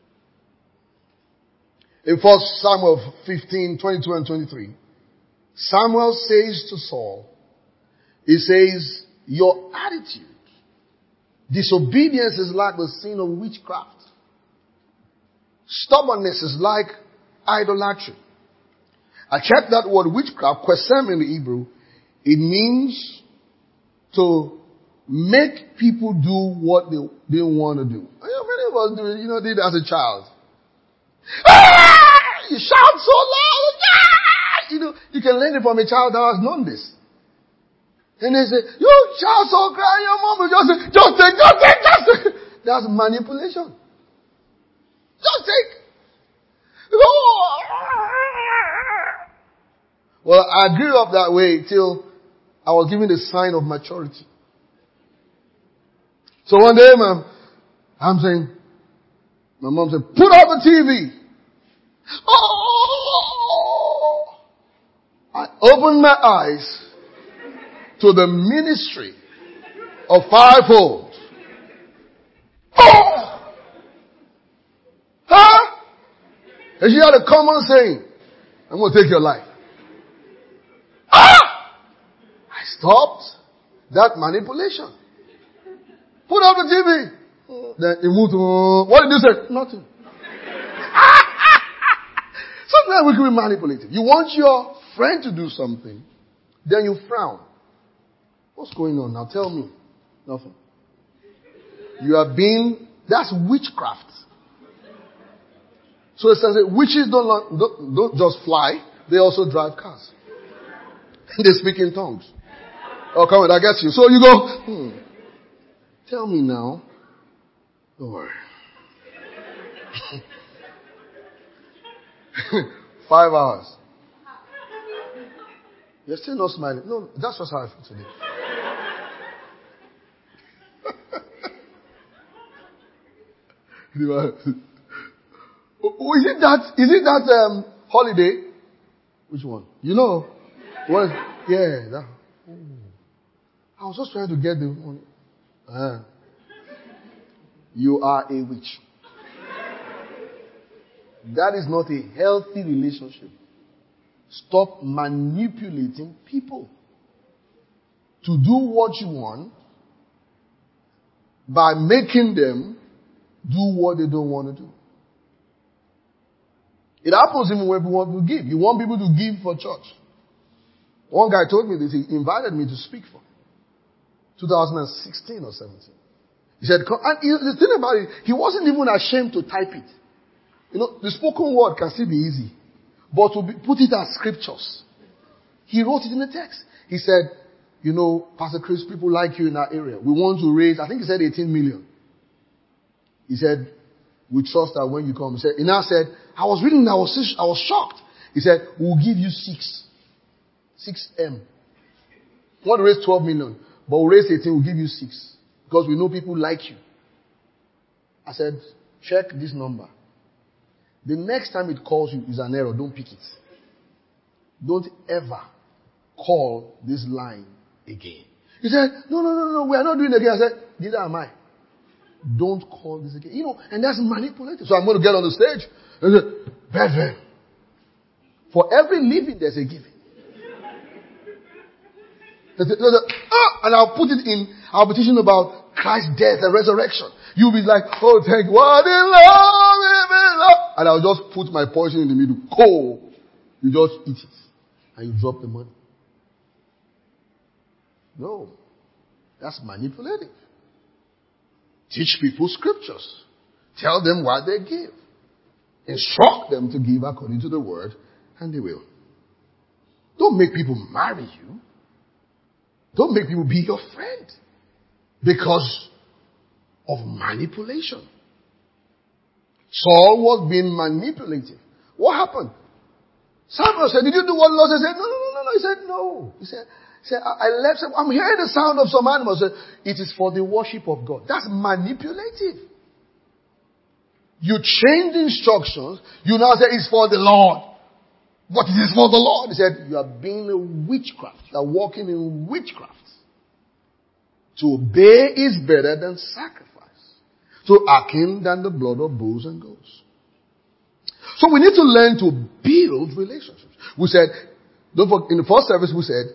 In First Samuel fifteen, twenty-two and twenty-three, Samuel says to Saul, he says, your attitude, disobedience is like the sin of witchcraft. Stubbornness is like idolatry. I checked that word witchcraft, quesem in the Hebrew. It means to make people do what they didn't want to do. You know, many of us do it, you know, did it as a child. Ah! You shout so loud. Ah! You know, you can learn it from a child that has known this. And they say, you shout so cry, your mom will just say, just take, just take, just take. That's manipulation. Just take. Oh. Well, I grew up that way till I was given the sign of maturity. So one day, ma'am, I'm saying, my mom said, put out the T V. Oh! I opened my eyes to the ministry of fivefold. Oh! Huh? And she had a common saying, I'm going to take your life. Ah! I stopped that manipulation. Put out the T V. Then he moved to, what did you say? Nothing. Sometimes we can be manipulative. You want your friend to do something, then you frown. What's going on now? Tell me. Nothing. You are being, that's witchcraft. So it says that witches don't, don't, don't just fly, they also drive cars. They speak in tongues. Oh, come on, I get you. So you go, hmm. Tell me now. Don't worry. Five hours. You're still not smiling. No, that's just how I feel today. Oh, is it that, is it that, um, holiday? Which one? You know? What? Yeah, that. Oh. I was just trying to get the one. Uh, you are a witch. That is not a healthy relationship. Stop manipulating people to do what you want by making them do what they don't want to do. It happens even when we want to give. You want people to give for church. One guy told me this. He invited me to speak for him. twenty sixteen or seventeen. He said, and the thing about it, he wasn't even ashamed to type it. You know, the spoken word can still be easy. But to be, put it as scriptures. He wrote it in the text. He said, you know, Pastor Chris, people like you in our area. We want to raise, I think he said eighteen million. He said, we trust that when you come. He said, he now said, I was reading, I was, I was shocked. He said, we'll give you six. Six M. We want to raise twelve million. But we'll raise eighteen, we'll give you six. Because we know people like you. I said, check this number. The next time it calls you is an error. Don't pick it. Don't ever call this line again. He said, no, no, no, no, we are not doing it again. I said, neither am I. Don't call this again. You know, and that's manipulative. So I'm going to get on the stage and say, brethren, for every living there's a giving. And I'll put it in, I'll be teaching about Christ's death and resurrection. You'll be like, oh, thank what in love, in love. and I'll just put my portion in the middle. Cool. You just eat it. And you drop the money. No. That's manipulative. Teach people scriptures. Tell them what they give. Instruct them to give according to the word, and they will. Don't make people marry you. Don't make people be your friend because of manipulation. Saul was being manipulative. What happened? Samuel said, did you do what the Lord said? He said, no, no, no, no, no. He said, no. He said, he said I, I left. I'm hearing the sound of some animals. Said, it is for the worship of God. That's manipulative. You change the instructions. You now say it's for the Lord. But it is for the Lord. He said, you are being a witchcraft. You are walking in witchcraft. To obey is better than sacrifice. To hearken than the blood of bulls and goats. So we need to learn to build relationships. We said, don't forget, in the first service we said,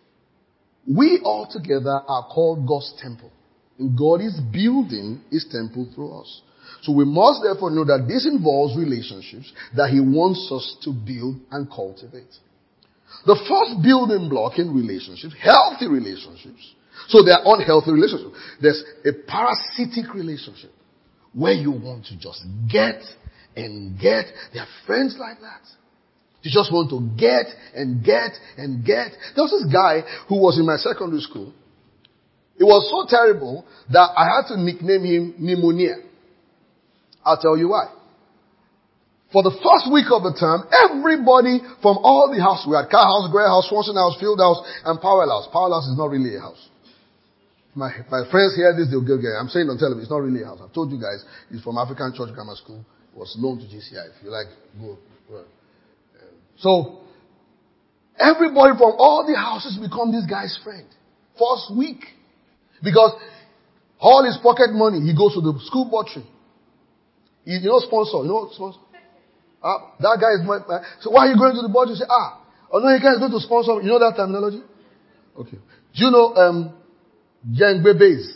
we all together are called God's temple. And God is building His temple through us. So we must therefore know that this involves relationships that He wants us to build and cultivate. The first building block in relationships, healthy relationships. So there are unhealthy relationships. There's a parasitic relationship where you want to just get and get. There are friends like that. You just want to get and get and get. There was this guy who was in my secondary school. It was so terrible that I had to nickname him Pneumonia. I'll tell you why. For the first week of the term, everybody from all the houses, we had Car House, Gray House, Swanson House, Field House, and Powell House. Powell House is not really a house. My, my friends hear this, they'll go, I'm saying on television, it's not really a house. I've told you guys, it's from African Church Grammar School. It was loaned to G C I. If you like, go. go. So, everybody from all the houses become this guy's friend. First week. Because all his pocket money, he goes to the school buttery. You know sponsor, you know sponsor? Ah, that guy is my, my, so why are you going to the buttery? You say, ah, oh no, you can't go to sponsor. You know that terminology? Okay. Do you know, um, Jeng Bebes?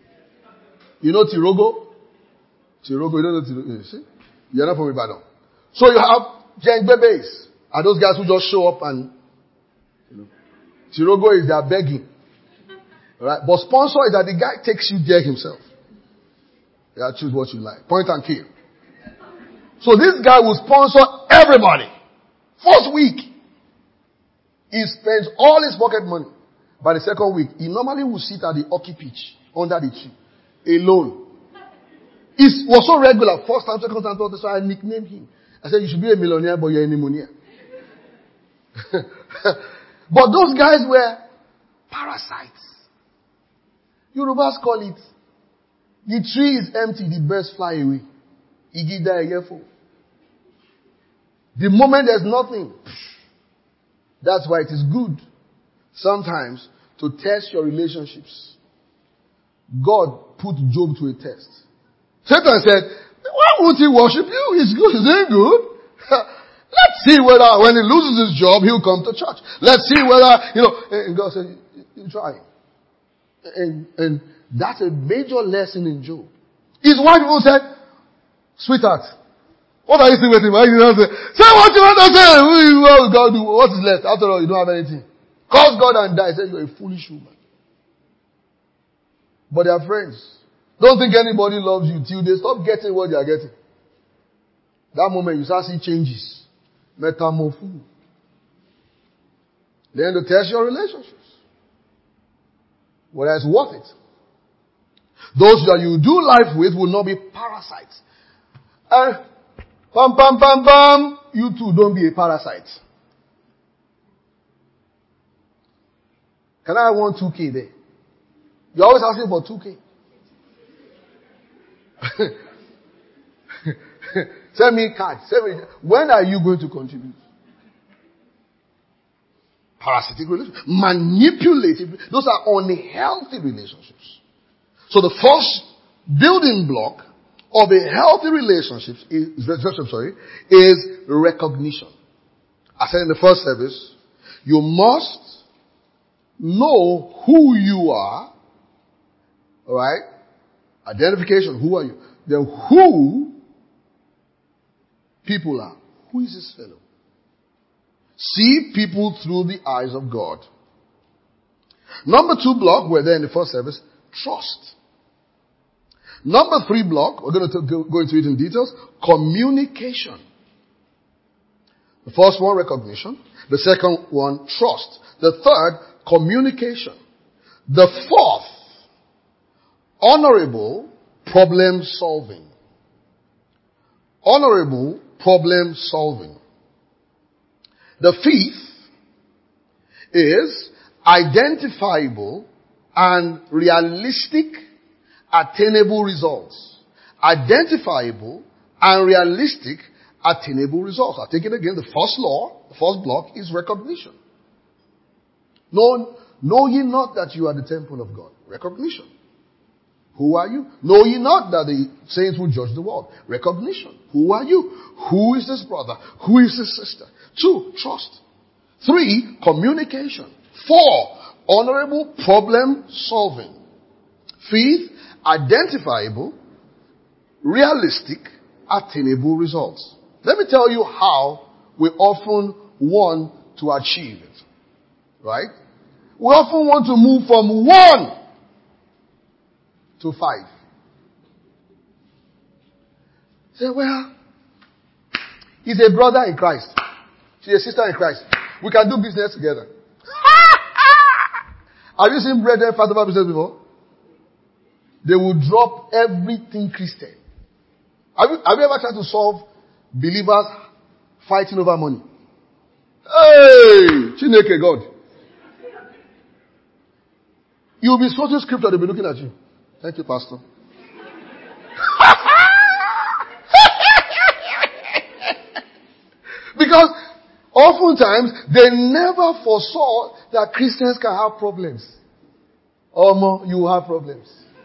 You know Tirogo? Tirogo, you don't know Tirogo? You see? You're not from Ibadan. So you have Jeng Bebes. Are those guys who just show up and, you know, Tirogo is they're begging. Right? But sponsor is that the guy takes you there himself. You gotta choose what you like. Point and kill. So this guy will sponsor everybody. First week, he spends all his pocket money. By the second week, he normally will sit at the hockey pitch under the tree, alone. It was so regular. First time, second time, third time, so I nicknamed him. I said, you should be a millionaire, but you're a pneumonia. But those guys were parasites. Yorubas call it, the tree is empty, the birds fly away. Igi die a year for. The moment there's nothing, that's why it is good sometimes to test your relationships. God put Job to a test. Satan said, why won't he worship you? He's good. He's doing good. Let's see whether when he loses his job, he'll come to church. Let's see whether, you know, and God said, you try. And, and that's a major lesson in Job. His wife even said, sweetheart, what are you still waiting for? Say, say what you want to say. What will God do? What is left? After all, you don't have anything. Curse God and die. Say you're a foolish woman. But they are friends. Don't think anybody loves you till they stop getting what they are getting. That moment you start seeing changes. Metamorpho. Then to test your relationships. Whether it's worth it. Those that you do life with will not be parasites. And pam pam pam pam, you too don't be a parasite. Can I want two K there? You're always asking for two K. Send me cards. Send me. When are you going to contribute? Parasitic relationships. Manipulative. Those are unhealthy relationships. So the first building block of a healthy relationship is, sorry, is recognition. I said in the first service, you must know who you are. Alright? Identification. Who are you? Then who people are. Who is this fellow? See people through the eyes of God. Number two block, we're there in the first service, trust. Number three block, we're going to go into it in details, communication. The first one, recognition. The second one, trust. The third, communication. The fourth, honorable problem solving. Honorable problem solving. The fifth is identifiable and realistic attainable results. Identifiable and realistic attainable results. I'll take it again. The first law, the first block is recognition. Know, know ye not that you are the temple of God? Recognition. Who are you? Know ye not that the saints will judge the world? Recognition. Who are you? Who is this brother? Who is this sister? Two, trust. Three, communication. Four, honorable problem solving. Fifth, identifiable, realistic, attainable results. Let me tell you how we often want to achieve it. Right? We often want to move from one to five. Say, well, he's a brother in Christ. She's a sister in Christ. We can do business together. Have you seen brethren fight over business before? They will drop everything Christian. Have you, have you ever tried to solve believers fighting over money? Hey! Chineke God. You'll be quoting scripture, they'll be looking at you. Thank you, Pastor. Because oftentimes they never foresaw that Christians can have problems. Or more, you will have problems.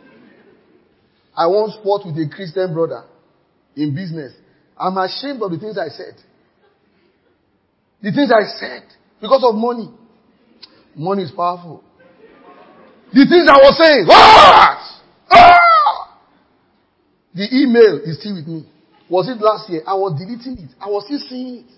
I once fought with a Christian brother in business. I'm ashamed of the things I said. The things I said because of money. Money is powerful. The things I was saying. Ah! Ah! The email is still with me. Was it last year? I was deleting it. I was still seeing it.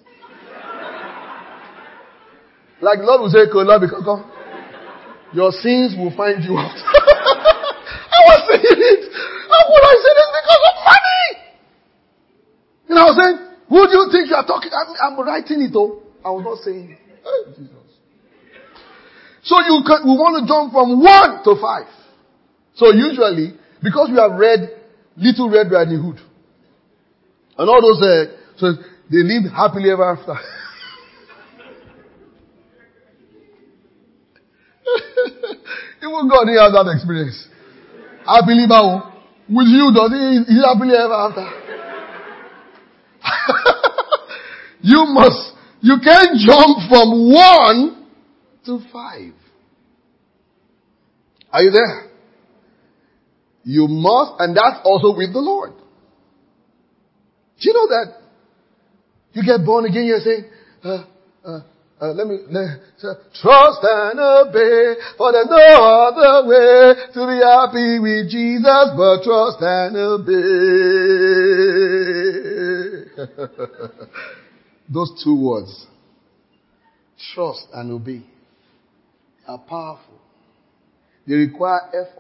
Like the Lord will say, Kola, because your sins will find you out. I was saying it. How would I say this? Because of money. And I was saying, who do you think you are talking? I'm, I'm writing it though. I was not saying it. Hey, Jesus. So you can, we want to jump from one to five. So usually, because we have read Little Red Riding Hood, and all those, uh, so they lived happily ever after. Even God didn't have that experience. I believe I with you, does he, he happily ever after? You must, you can't jump from one to five. Are you there? You must, and that's also with the Lord. Do you know that you get born again, you're saying, uh, uh, uh, let me, let, uh, trust and obey, for there's no other way to be happy with Jesus but trust and obey. Those two words, trust and obey, are powerful. They require effort.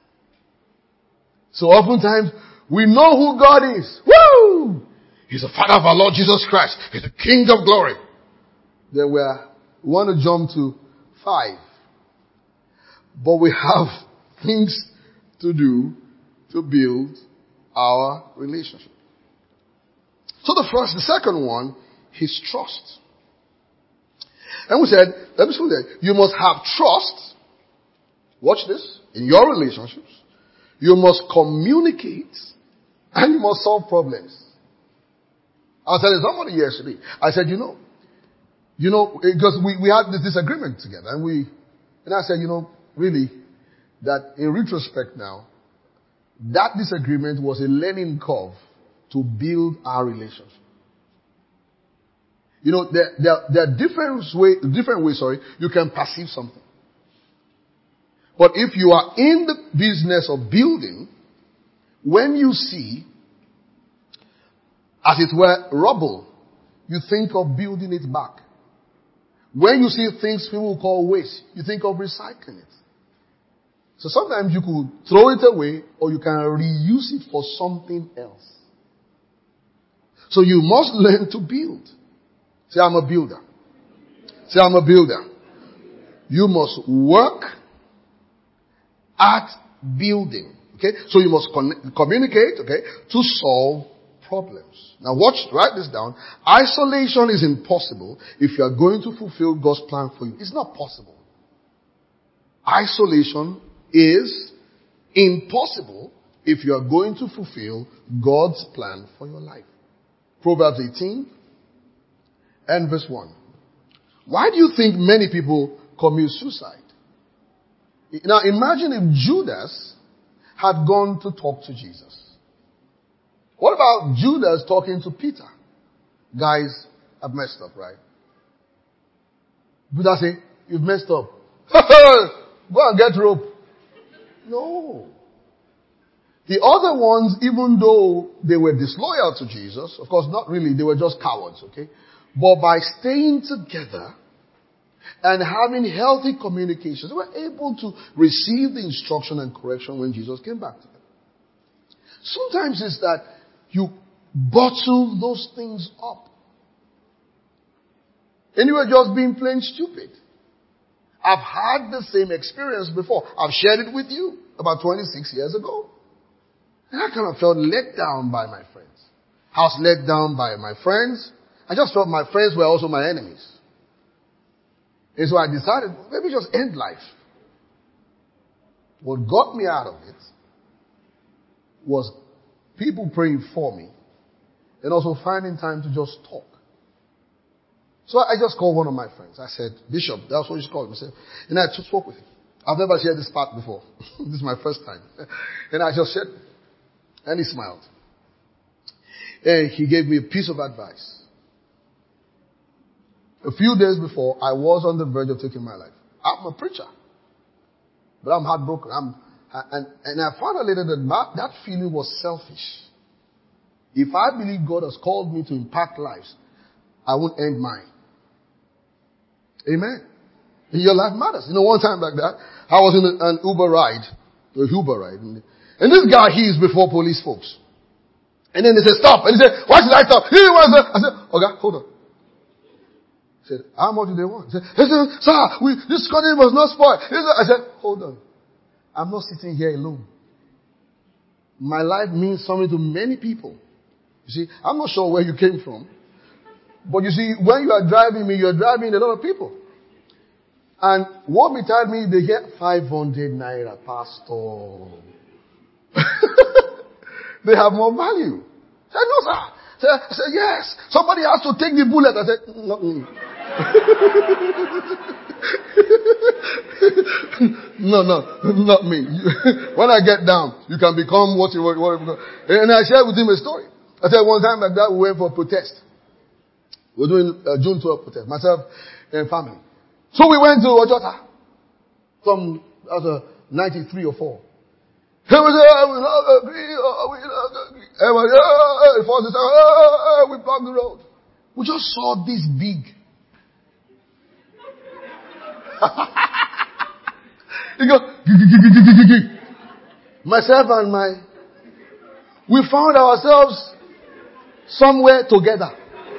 So oftentimes, we know who God is. Woo! He's the Father of our Lord Jesus Christ. He's the King of glory. Then we are, we want to jump to five. But we have things to do to build our relationship. So the first, the second one, is trust. And we said, let me show that. You must have trust. Watch this. In your relationships. You must communicate. And you must solve problems. I was telling somebody yesterday. I said, you know, you know, because we, we had this disagreement together. And we, and I said, you know, really, that in retrospect now, that disagreement was a learning curve to build our relationship. You know, there, there, there are different way, different ways, sorry, you can perceive something. But if you are in the business of building, when you see, as it were, rubble, you think of building it back. When you see things people call waste, you think of recycling it. So sometimes you could throw it away or you can reuse it for something else. So you must learn to build. Say, I'm a builder. Say, I'm a builder. You must work at building. Okay? So you must con- communicate, okay, to solve problems. Now watch, write this down. Isolation is impossible if you are going to fulfill God's plan for you. It's not possible. Isolation is impossible if you are going to fulfill God's plan for your life. Proverbs eighteen and verse one. Why do you think many people commit suicide? Now imagine if Judas had gone to talk to Jesus. What about Judas talking to Peter? Guys, I've messed up, right? Judas say, you've messed up. Go and get rope. No. The other ones, even though they were disloyal to Jesus, of course not really, they were just cowards, okay? But by staying together and having healthy communications, they were able to receive the instruction and correction when Jesus came back to them. Sometimes it's that you bottle those things up. And you were just being plain stupid. I've had the same experience before. I've shared it with you about twenty-six years ago. And I kind of felt let down by my friends. I was let down by my friends. I just felt my friends were also my enemies. And so I decided, maybe just end life. What got me out of it was people praying for me and also finding time to just talk. So I just called one of my friends. I said, Bishop, that's what you called him. I said, and I just spoke with him. I've never shared this part before. This is my first time. And I just said, and he smiled. And he gave me a piece of advice. A few days before, I was on the verge of taking my life. I'm a preacher. But I'm heartbroken. I'm, and, and I found out later that my, that feeling was selfish. If I believe God has called me to impact lives, I won't end mine. Amen. Your life matters. You know, one time like that, I was in an Uber ride, a Uber ride, and this guy, he is before police folks. And then they said, stop. And he said, why should I stop? He was, I said, okay, hold on. He said, how much do they want? He said, he said sir, we, this country must not spoil. He said, I said, hold on. I'm not sitting here alone. My life means something to many people. You see, I'm not sure where you came from. But you see, when you are driving me, you're driving a lot of people. And what me tell me, they get five hundred naira, pastor. They have more value. I said, no, sir. I said, I said, yes. Somebody has to take the bullet. I said, not me. no, no, not me. When I get down, you can become what you want. And I shared with him a story. I said, one time like that, we went for a protest. We're doing uh, June twelfth protest, myself and family. So we went to Ojota from uh, ninety-three or four. He was there, we not agree, uh, we not agree. Everybody, uh, forces, uh, we blocked the road. We just saw this big. He goes, myself and my, we found ourselves somewhere together.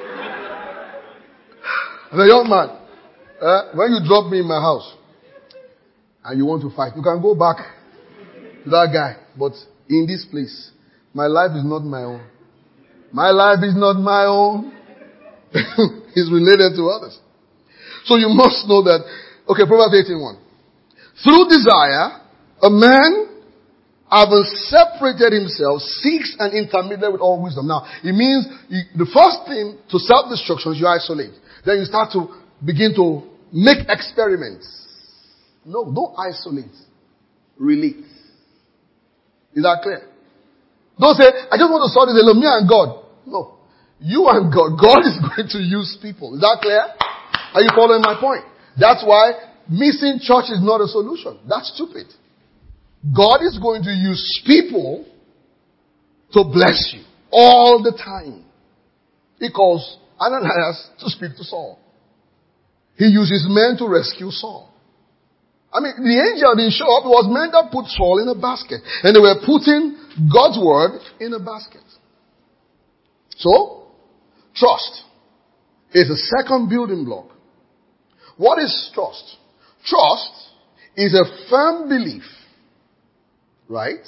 I said, young man, uh, when you drop me in my house and you want to fight, you can go back to that guy. But in this place, my life is not my own. My life is not my own. It's related to others. So you must know that, okay, Proverbs eighteen one. Through desire, a man, having separated himself, seeks an intermediate with all wisdom. Now, it means you, the first thing to self-destruction is you isolate. Then you start to begin to make experiments. No, don't isolate. Relate. Is that clear? Don't say, I just want to solve this alone, me and God. No. You and God. God is going to use people. Is that clear? Are you following my point? That's why missing church is not a solution. That's stupid. God is going to use people to bless you all the time. He calls Ananias to speak to Saul. He uses men to rescue Saul. I mean, the angel didn't show up. It was men that put Saul in a basket. And they were putting God's word in a basket. So, trust is the second building block. What is trust? Trust is a firm belief, right,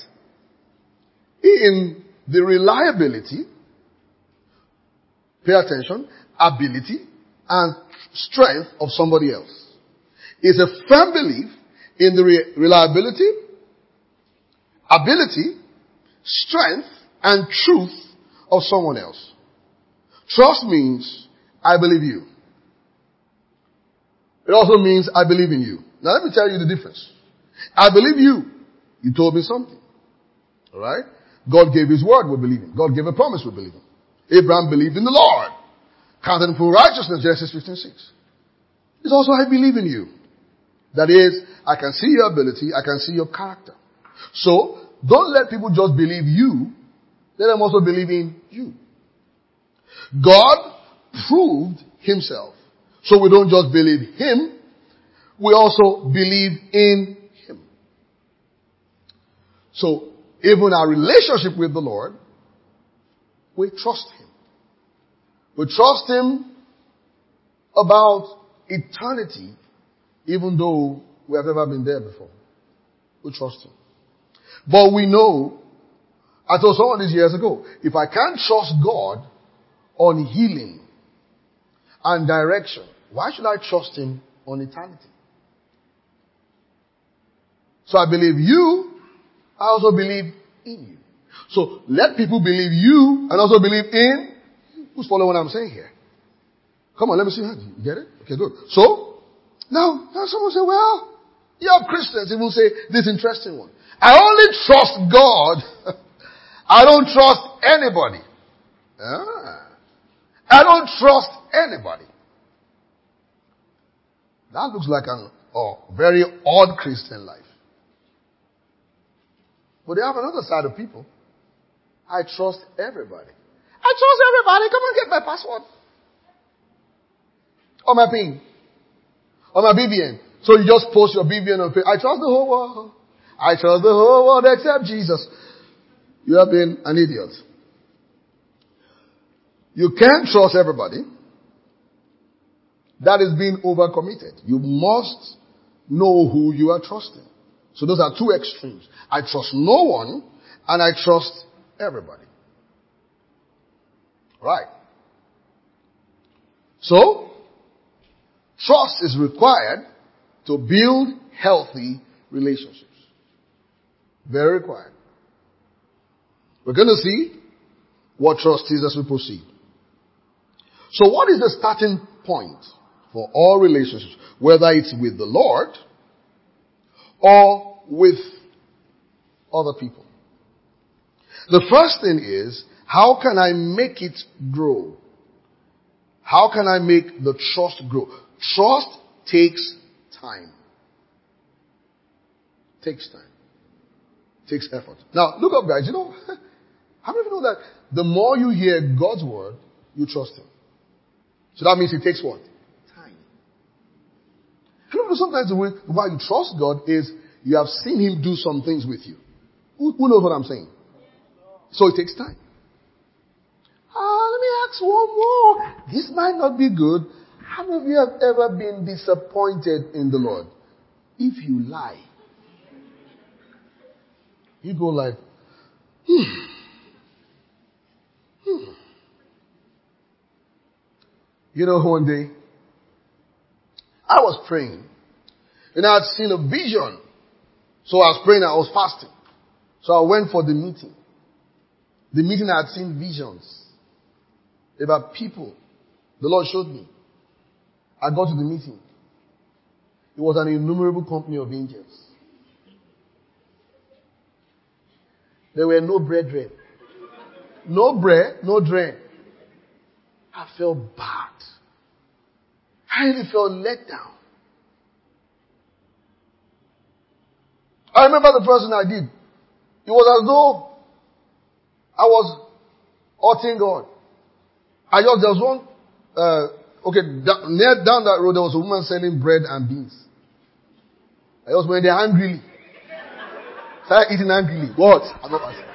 in the reliability, pay attention, ability, and strength of somebody else. It's a firm belief in the re- reliability, ability, strength, and truth of someone else. Trust means, I believe you. It also means, I believe in you. Now let me tell you the difference. I believe you. You told me something. Alright? God gave His word, we believe in. God gave a promise, we believe in. Abraham believed in the Lord. Counted him for righteousness, Genesis fifteen six. It's also, I believe in you. That is, I can see your ability, I can see your character. So, don't let people just believe you, let them also believe in you. God proved Himself. So we don't just believe Him, we also believe in Him. So, even our relationship with the Lord, we trust Him. We trust Him about eternity, even though we have never been there before. We trust Him. But we know, I told someone this years ago, if I can't trust God on healing and direction, why should I trust Him on eternity? So I believe you, I also believe in you. So let people believe you and also believe in. Who's following what I'm saying here? Come on, let me see. You get it? Okay, good. So, now, now someone say, well, you have Christians who will say this interesting one. I only trust God. I don't trust anybody. Ah. I don't trust anybody. That looks like a oh, very odd Christian life. But they have another side of people. I trust everybody. I trust everybody. Come on, get my password. Or my PIN. Or my B V N. So you just post your B V N on PIN. I trust the whole world. I trust the whole world except Jesus. You have been an idiot. You can't trust everybody. That is being overcommitted. You must know who you are trusting. So those are two extremes. I trust no one and I trust everybody. Right. So, trust is required to build healthy relationships. Very required. We're going to see what trust is as we proceed. So what is the starting point for all relationships? Whether it's with the Lord or with other people. The first thing is, how can I make it grow? How can I make the trust grow? Trust takes time. Takes time. Takes effort. Now, look up, guys. You know, how many of you know that the more you hear God's word, you trust Him? So that means it takes what? Time. You know, sometimes the way why you trust God is you have seen Him do some things with you. Who, who knows what I'm saying? So it takes time. Ah, let me ask one more. This might not be good. How many of you have ever been disappointed in the Lord? If you lie, you go like, hmm. hmm. You know, one day, I was praying, and I had seen a vision. So I was praying, I was fasting. So I went for the meeting. The meeting I had seen visions about people. The Lord showed me. I got to the meeting. It was an innumerable company of angels. There were no brethren. No bread, no drain. I felt bad. I really felt let down. I remember the person I did. It was as though I was hurting God. I just, there was one, uh, okay, down, near, down that road, there was a woman selling bread and beans. I just went there angrily. Started eating angrily. What? I'm not asking.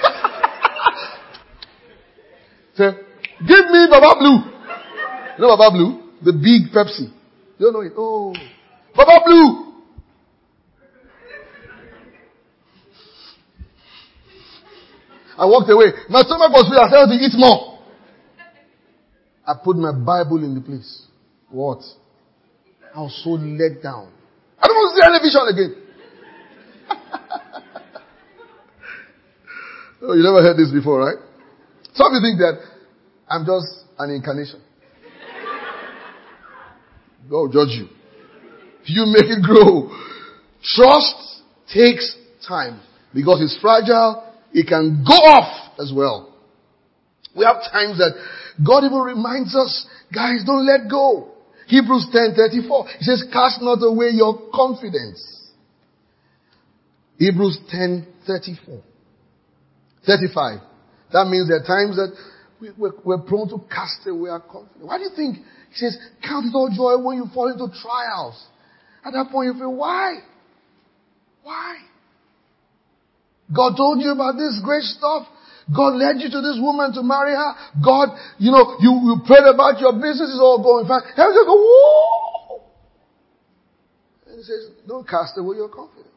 Say, give me Baba Blue. You know Baba Blue? The big Pepsi. You don't know it? Oh. Baba Blue. I walked away. My stomach was full. I said to eat more. I put my Bible in the place. What? I was so let down. I don't want to see any vision again. Oh, you never heard this before, right? Some of you think that I'm just an incarnation. God will judge you. You make it grow. Trust takes time because it's fragile. It can go off as well. We have times that God even reminds us, guys, don't let go. Hebrews ten thirty-four. It says, cast not away your confidence. Hebrews ten thirty-four. thirty-five. That means there are times that we, we're, we're prone to cast away our confidence. Why do you think? He says, count it all joy when you fall into trials. At that point you feel, why? Why? God told you about this great stuff. God led you to this woman to marry her. God, you know, you, you prayed about your business is all going fine. Heaven just go, whoa! And he says, don't cast away your confidence.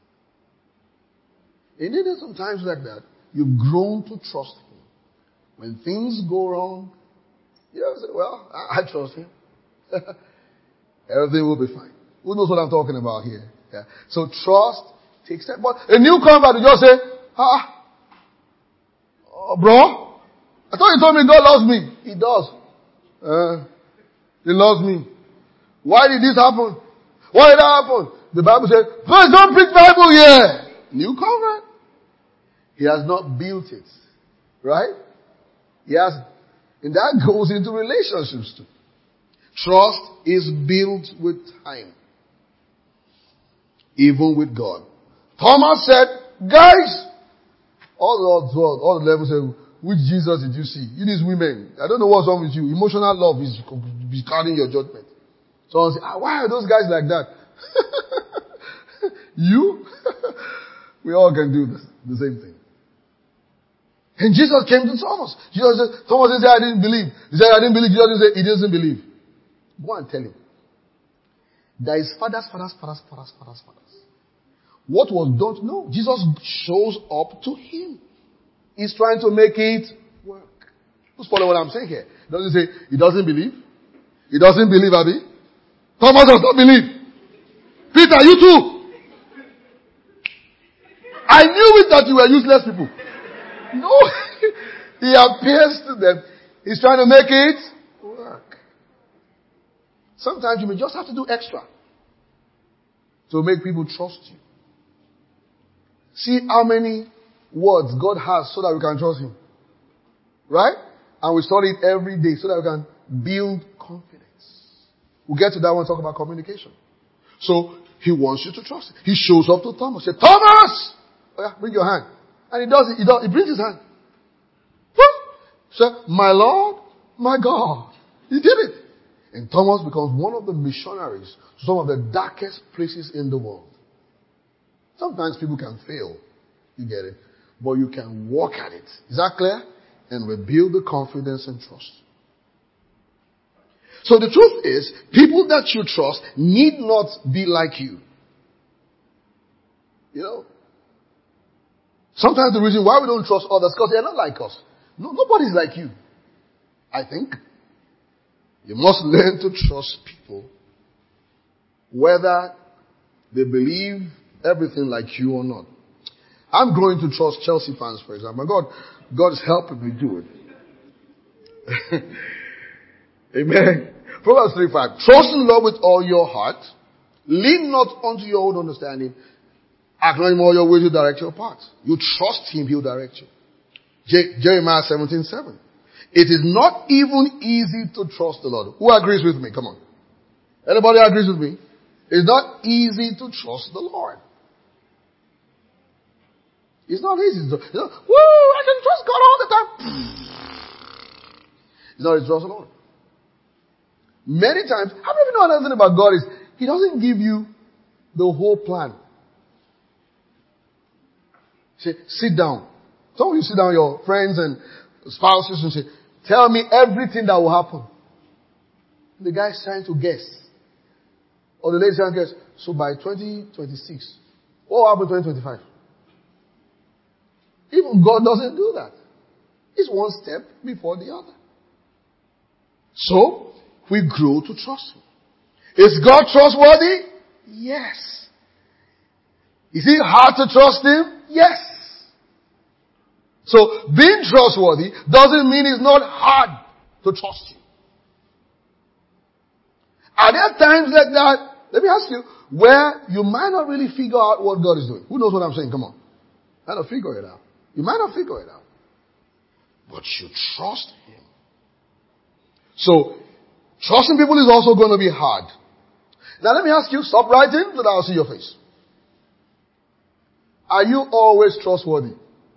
And then there's some times like that. You've grown to trust Him. When things go wrong, you know, say, well, I, I trust Him. Everything will be fine. Who knows what I'm talking about here? Yeah. So trust takes time. But a new convert will just say, ah, oh, bro, I thought you told me God loves me. He does. Uh, he loves me. Why did this happen? Why did that happen? The Bible says, please don't preach Bible here. New convert. He has not built it. Right? He has, and that goes into relationships too. Trust is built with time. Even with God. Thomas said, guys, all the, all, all the levels said, which Jesus did you see? You these women. I don't know what's wrong with you. Emotional love is carrying your judgment. Someone say, ah, why are those guys like that? You? We all can do this, the same thing. And Jesus came to Thomas. Jesus said, Thomas didn't say, I didn't believe. He said, I didn't believe. Jesus didn't say, he doesn't believe. Go and tell him. There is fathers, fathers, fathers, fathers, fathers, fathers. What was done? No. Jesus shows up to him. He's trying to make it work. Just follow what I'm saying here. He doesn't say, he doesn't believe. He doesn't believe, Abby. Thomas does not believe. Peter, you too. I knew it that you were useless people. No. He appears to them. He's trying to make it work. Sometimes you may just have to do extra to make people trust you. See how many words God has so that we can trust Him. Right? And we study it every day so that we can build confidence. We'll get to that one, talk about communication. So, He wants you to trust Him. He shows up to Thomas. Say, Thomas! Oh yeah, bring your hand. And he does it. He, does, he brings his hand. Say, my Lord, my God. He did it. And Thomas becomes one of the missionaries to some of the darkest places in the world. Sometimes people can fail. You get it? But you can walk at it. Is that clear? And we build the confidence and trust. So the truth is, people that you trust need not be like you. You know? Sometimes the reason why we don't trust others is because they're not like us. No, nobody's like you. I think. You must learn to trust people. Whether they believe everything like you or not. I'm growing to trust Chelsea fans, for example. God, God is helping me do it. Amen. Proverbs three five. Trust in the Lord with all your heart. Lean not unto your own understanding. Acknowledge Him all your ways to direct your paths. You trust Him, He'll direct you. Je- Jeremiah seventeen seven. It is not even easy to trust the Lord. Who agrees with me? Come on. Anybody agrees with me? It's not easy to trust the Lord. It's not easy to, you know, woo, I can trust God all the time. It's not his trust alone. Many times, how many of you know another thing about God is, he doesn't give you the whole plan. Say, sit down. Some of you sit down, your friends and spouses, and say, tell me everything that will happen. The guy's trying to guess. Or the lady's trying to guess. So by twenty twenty-six, what will happen in twenty twenty-five? Even God doesn't do that. It's one step before the other. So, we grow to trust Him. Is God trustworthy? Yes. Is it hard to trust Him? Yes. So, being trustworthy doesn't mean it's not hard to trust you. Are there times like that? Let me ask you, where you might not really figure out what God is doing. Who knows what I'm saying? Come on. You might not figure it out. You might not figure it out. But you trust Him. So, trusting people is also going to be hard. Now let me ask you, stop writing so that I'll see your face. Are you always trustworthy?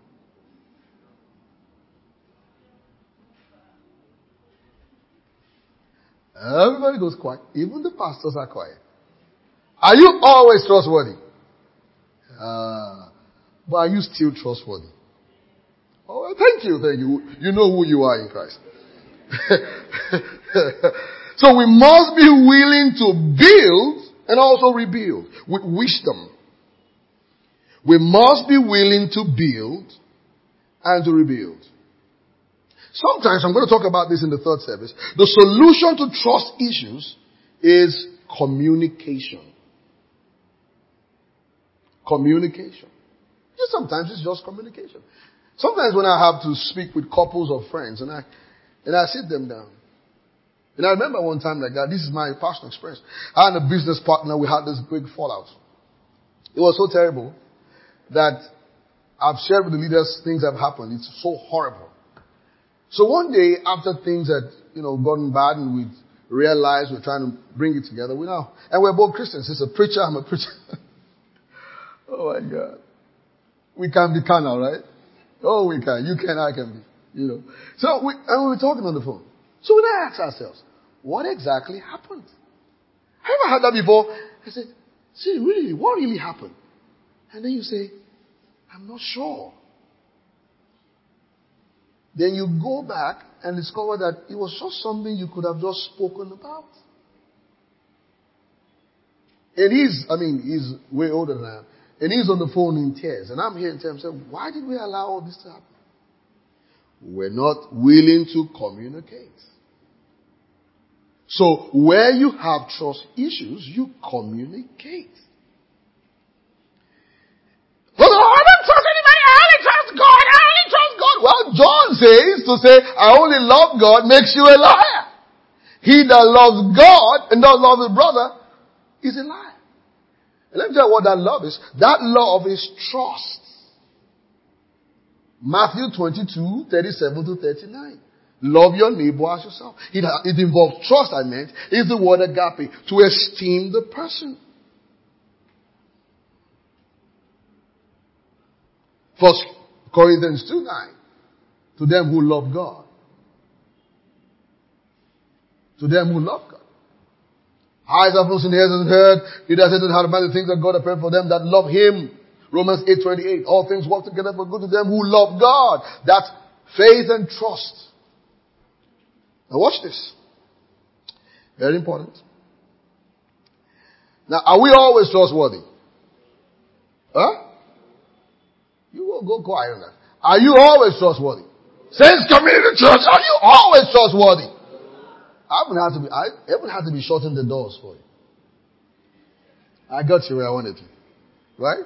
Everybody goes quiet. Even the pastors are quiet. Are you always trustworthy? Uh, but are you still trustworthy? Oh, thank you, thank you. You know who you are in Christ. So we must be willing to build and also rebuild with wisdom. We must be willing to build and to rebuild. Sometimes, I'm going to talk about this in the third service, the solution to trust issues is communication. Communication. Just sometimes it's just communication. Sometimes when I have to speak with couples of friends and I, and I sit them down. And I remember one time like that, this is my personal experience. I had a business partner, we had this big fallout. It was so terrible that I've shared with the leaders things that have happened. It's so horrible. So one day, after things had, you know, gotten bad and we realized we're trying to bring it together, we now, and we're both Christians. He's a preacher, I'm a preacher. Oh my God. We can be carnal, right? Oh, we can. You can, I can be. You know. So we, and we were talking on the phone. So we now ask ourselves, what exactly happened? Have you ever heard that before? I said, see, really, what really happened? And then you say, I'm not sure. Then you go back and discover that it was just something you could have just spoken about. And he's, I mean, he's way older than I am. And he's on the phone in tears. And I'm here in tears saying, why did we allow all this to happen? We're not willing to communicate. So where you have trust issues, you communicate. Well, I don't trust anybody. I only trust God. I only trust God. Well, John says to say, I only love God makes you a liar. He that loves God and doesn't love his brother is a liar. And let me tell you what that love is. That love is trust. Matthew twenty-two, thirty-seven to thirty-nine. Love your neighbor as yourself. It, it involves trust, I meant. It's the word agape. To esteem the person. First Corinthians two nine. To them who love God. To them who love God. Eyes have not seen, ears have heard. He does it how to find the things that God has prepared for them that love Him. Romans eight twenty-eight. All things work together for good to them who love God. That's faith and trust. Now watch this. Very important. Now, are we always trustworthy? Huh? You will go quiet on that. Are you always trustworthy? Saints Community Church, are you always trustworthy? I haven't had to be, I haven't had to be shutting the doors for you. I got you where I wanted to. Right?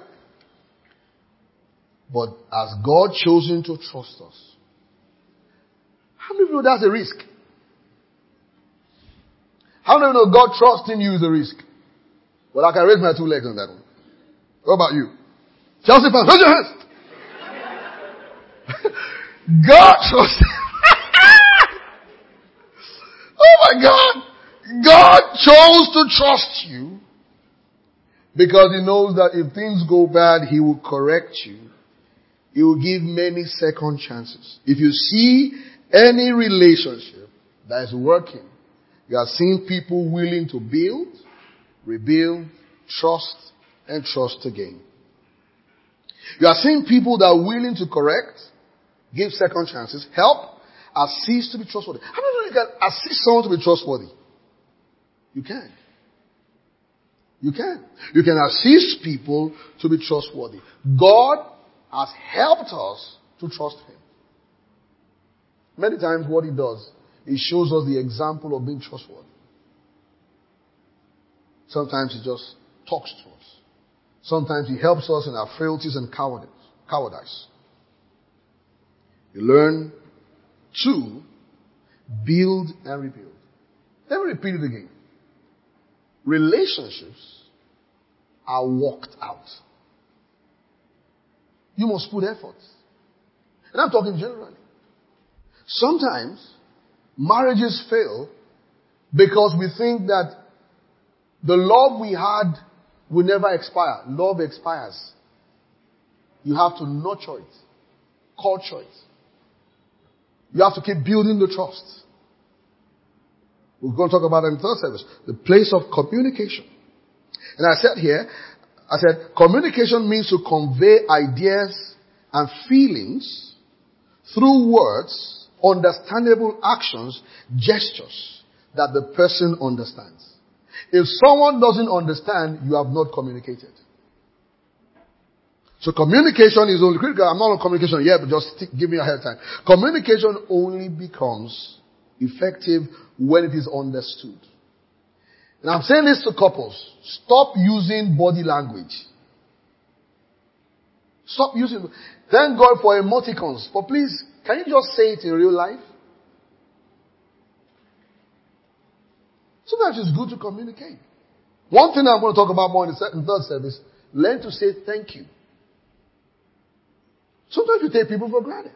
But has God chosen to trust us? How many of you know that's a risk? How many of you know God trusting you is a risk? Well, I can raise my two legs on that one. What about you? Chelsea fans, raise your hands. God trusts. Oh my God. God chose to trust you because He knows that if things go bad, He will correct you. He will give many second chances. If you see any relationship that is working. You are seeing people willing to build, rebuild, trust, and trust again. You are seeing people that are willing to correct, give second chances, help, assist to be trustworthy. How many of you can assist someone to be trustworthy? You can. You can. You can assist people to be trustworthy. God has helped us to trust Him. Many times what He does, He shows us the example of being trustworthy. Sometimes He just talks to us. Sometimes He helps us in our frailties and cowardice. cowardice. You learn to build and rebuild. Let me repeat it again. Relationships are worked out. You must put effort. And I'm talking generally. Sometimes marriages fail because we think that the love we had will never expire. Love expires. You have to nurture it, culture it. You have to keep building the trust. We're going to talk about it in the third service. The place of communication. And I said here, I said, communication means to convey ideas and feelings through words, understandable actions, gestures that the person understands. If someone doesn't understand, you have not communicated. So communication is only critical. I'm not on communication yet, but just t- give me a head time. Communication only becomes effective when it is understood. And I'm saying this to couples. Stop using body language. Stop using. Thank God for emoticons. But please, can you just say it in real life? Sometimes it's good to communicate. One thing I'm going to talk about more in the second, third service, learn to say thank you. Sometimes you take people for granted.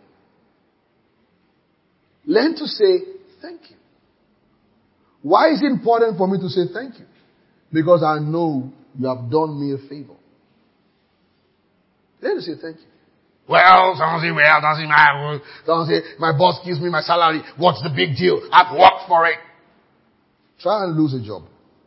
Learn to say thank you. Why is it important for me to say thank you? Because I know you have done me a favor. Learn to say thank you. Well, someone say, well, doesn't matter. Someone say, my boss gives me my salary. What's the big deal? I've worked for it. Try and lose a job.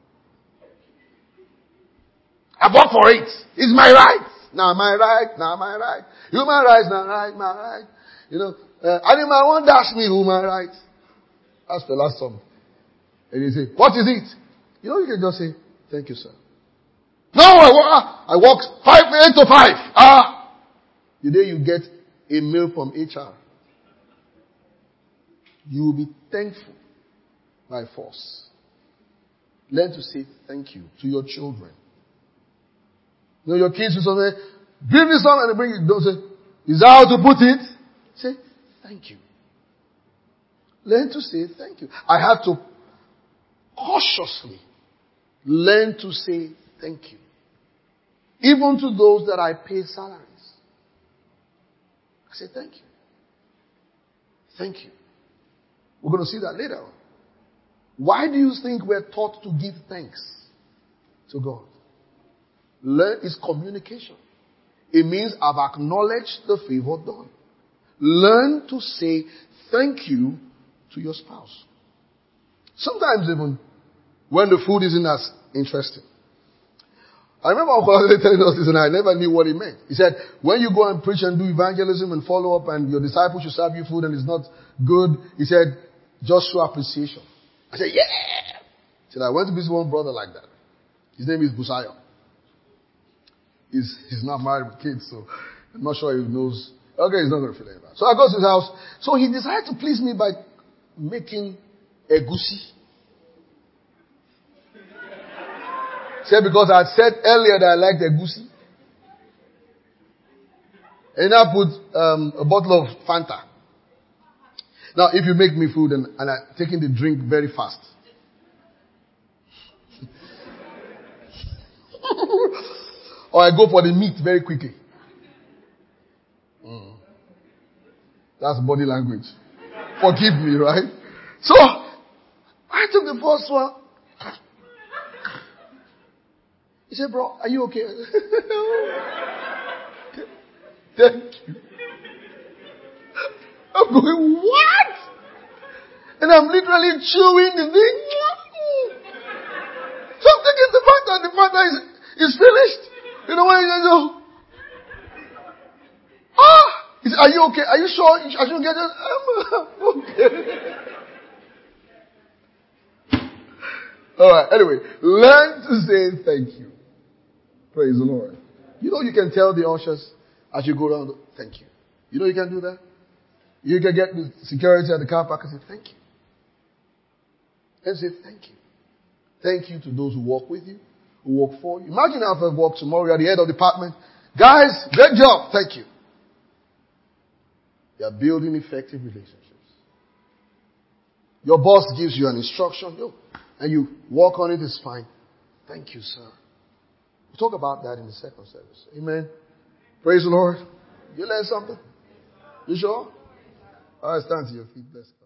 I worked for it. It's my right. Now my right. Now my right. Human rights, now right, my right. You know, uh, animal won't dash me human rights. That's the last song. And you say, what is it? You know, you can just say, thank you, sir. No, I, I worked five, eight to five. Ah. The day you get a mail from H R, you will be thankful by force. Learn to say thank you to your children. You know, your kids will say, bring this on, and they bring it. Don't say, is that how to put it? Say, thank you. Learn to say thank you. I have to cautiously learn to say thank you. Even to those that I pay salaries. I say thank you. Thank you. We're going to see that later on. Why do you think we're taught to give thanks to God? Learn is communication. It means I've acknowledged the favor done. Learn to say thank you to your spouse. Sometimes even when the food isn't as interesting. I remember Uncle telling us this and I never knew what he meant. He said, when you go and preach and do evangelism and follow up and your disciples should serve you food and it's not good, he said, just show appreciation. I said, yeah! He said, I went to visit one brother like that. His name is Busayo. He's, he's not married with kids, so I'm not sure he knows. Okay, he's not going to feel any bad. So I go to his house. So he decided to please me by making egusi. Said because I had said earlier that I liked egusi. And I put um, a bottle of Fanta. Now, if you make me food and, and I'm taking the drink very fast. Or I go for the meat very quickly. Mm. That's body language. Forgive me, right? So, I took the first one. He said, bro, are you okay? Thank you. I'm going, what? And I'm literally chewing the thing. So I'm taking the fact that the matter is, is finished. You know when you go, ah! He said, are you okay? Are you sure I shouldn't get it? I'm okay. Alright, anyway. Learn to say thank you. Praise the Lord. You know you can tell the ushers as you go around, thank you. You know you can do that? You can get the security at the car park and say, thank you. And say, thank you. Thank you to those who walk with you, who walk for you. Imagine if I walk tomorrow, you're at the head of the department. Guys, great job. Thank you. You are building effective relationships. Your boss gives you an instruction, yo, and you walk on it, it's fine. Thank you, sir. We'll talk about that in the second service. Amen. Praise the Lord. You learned something? You sure? All right, stand to your feet. Bless.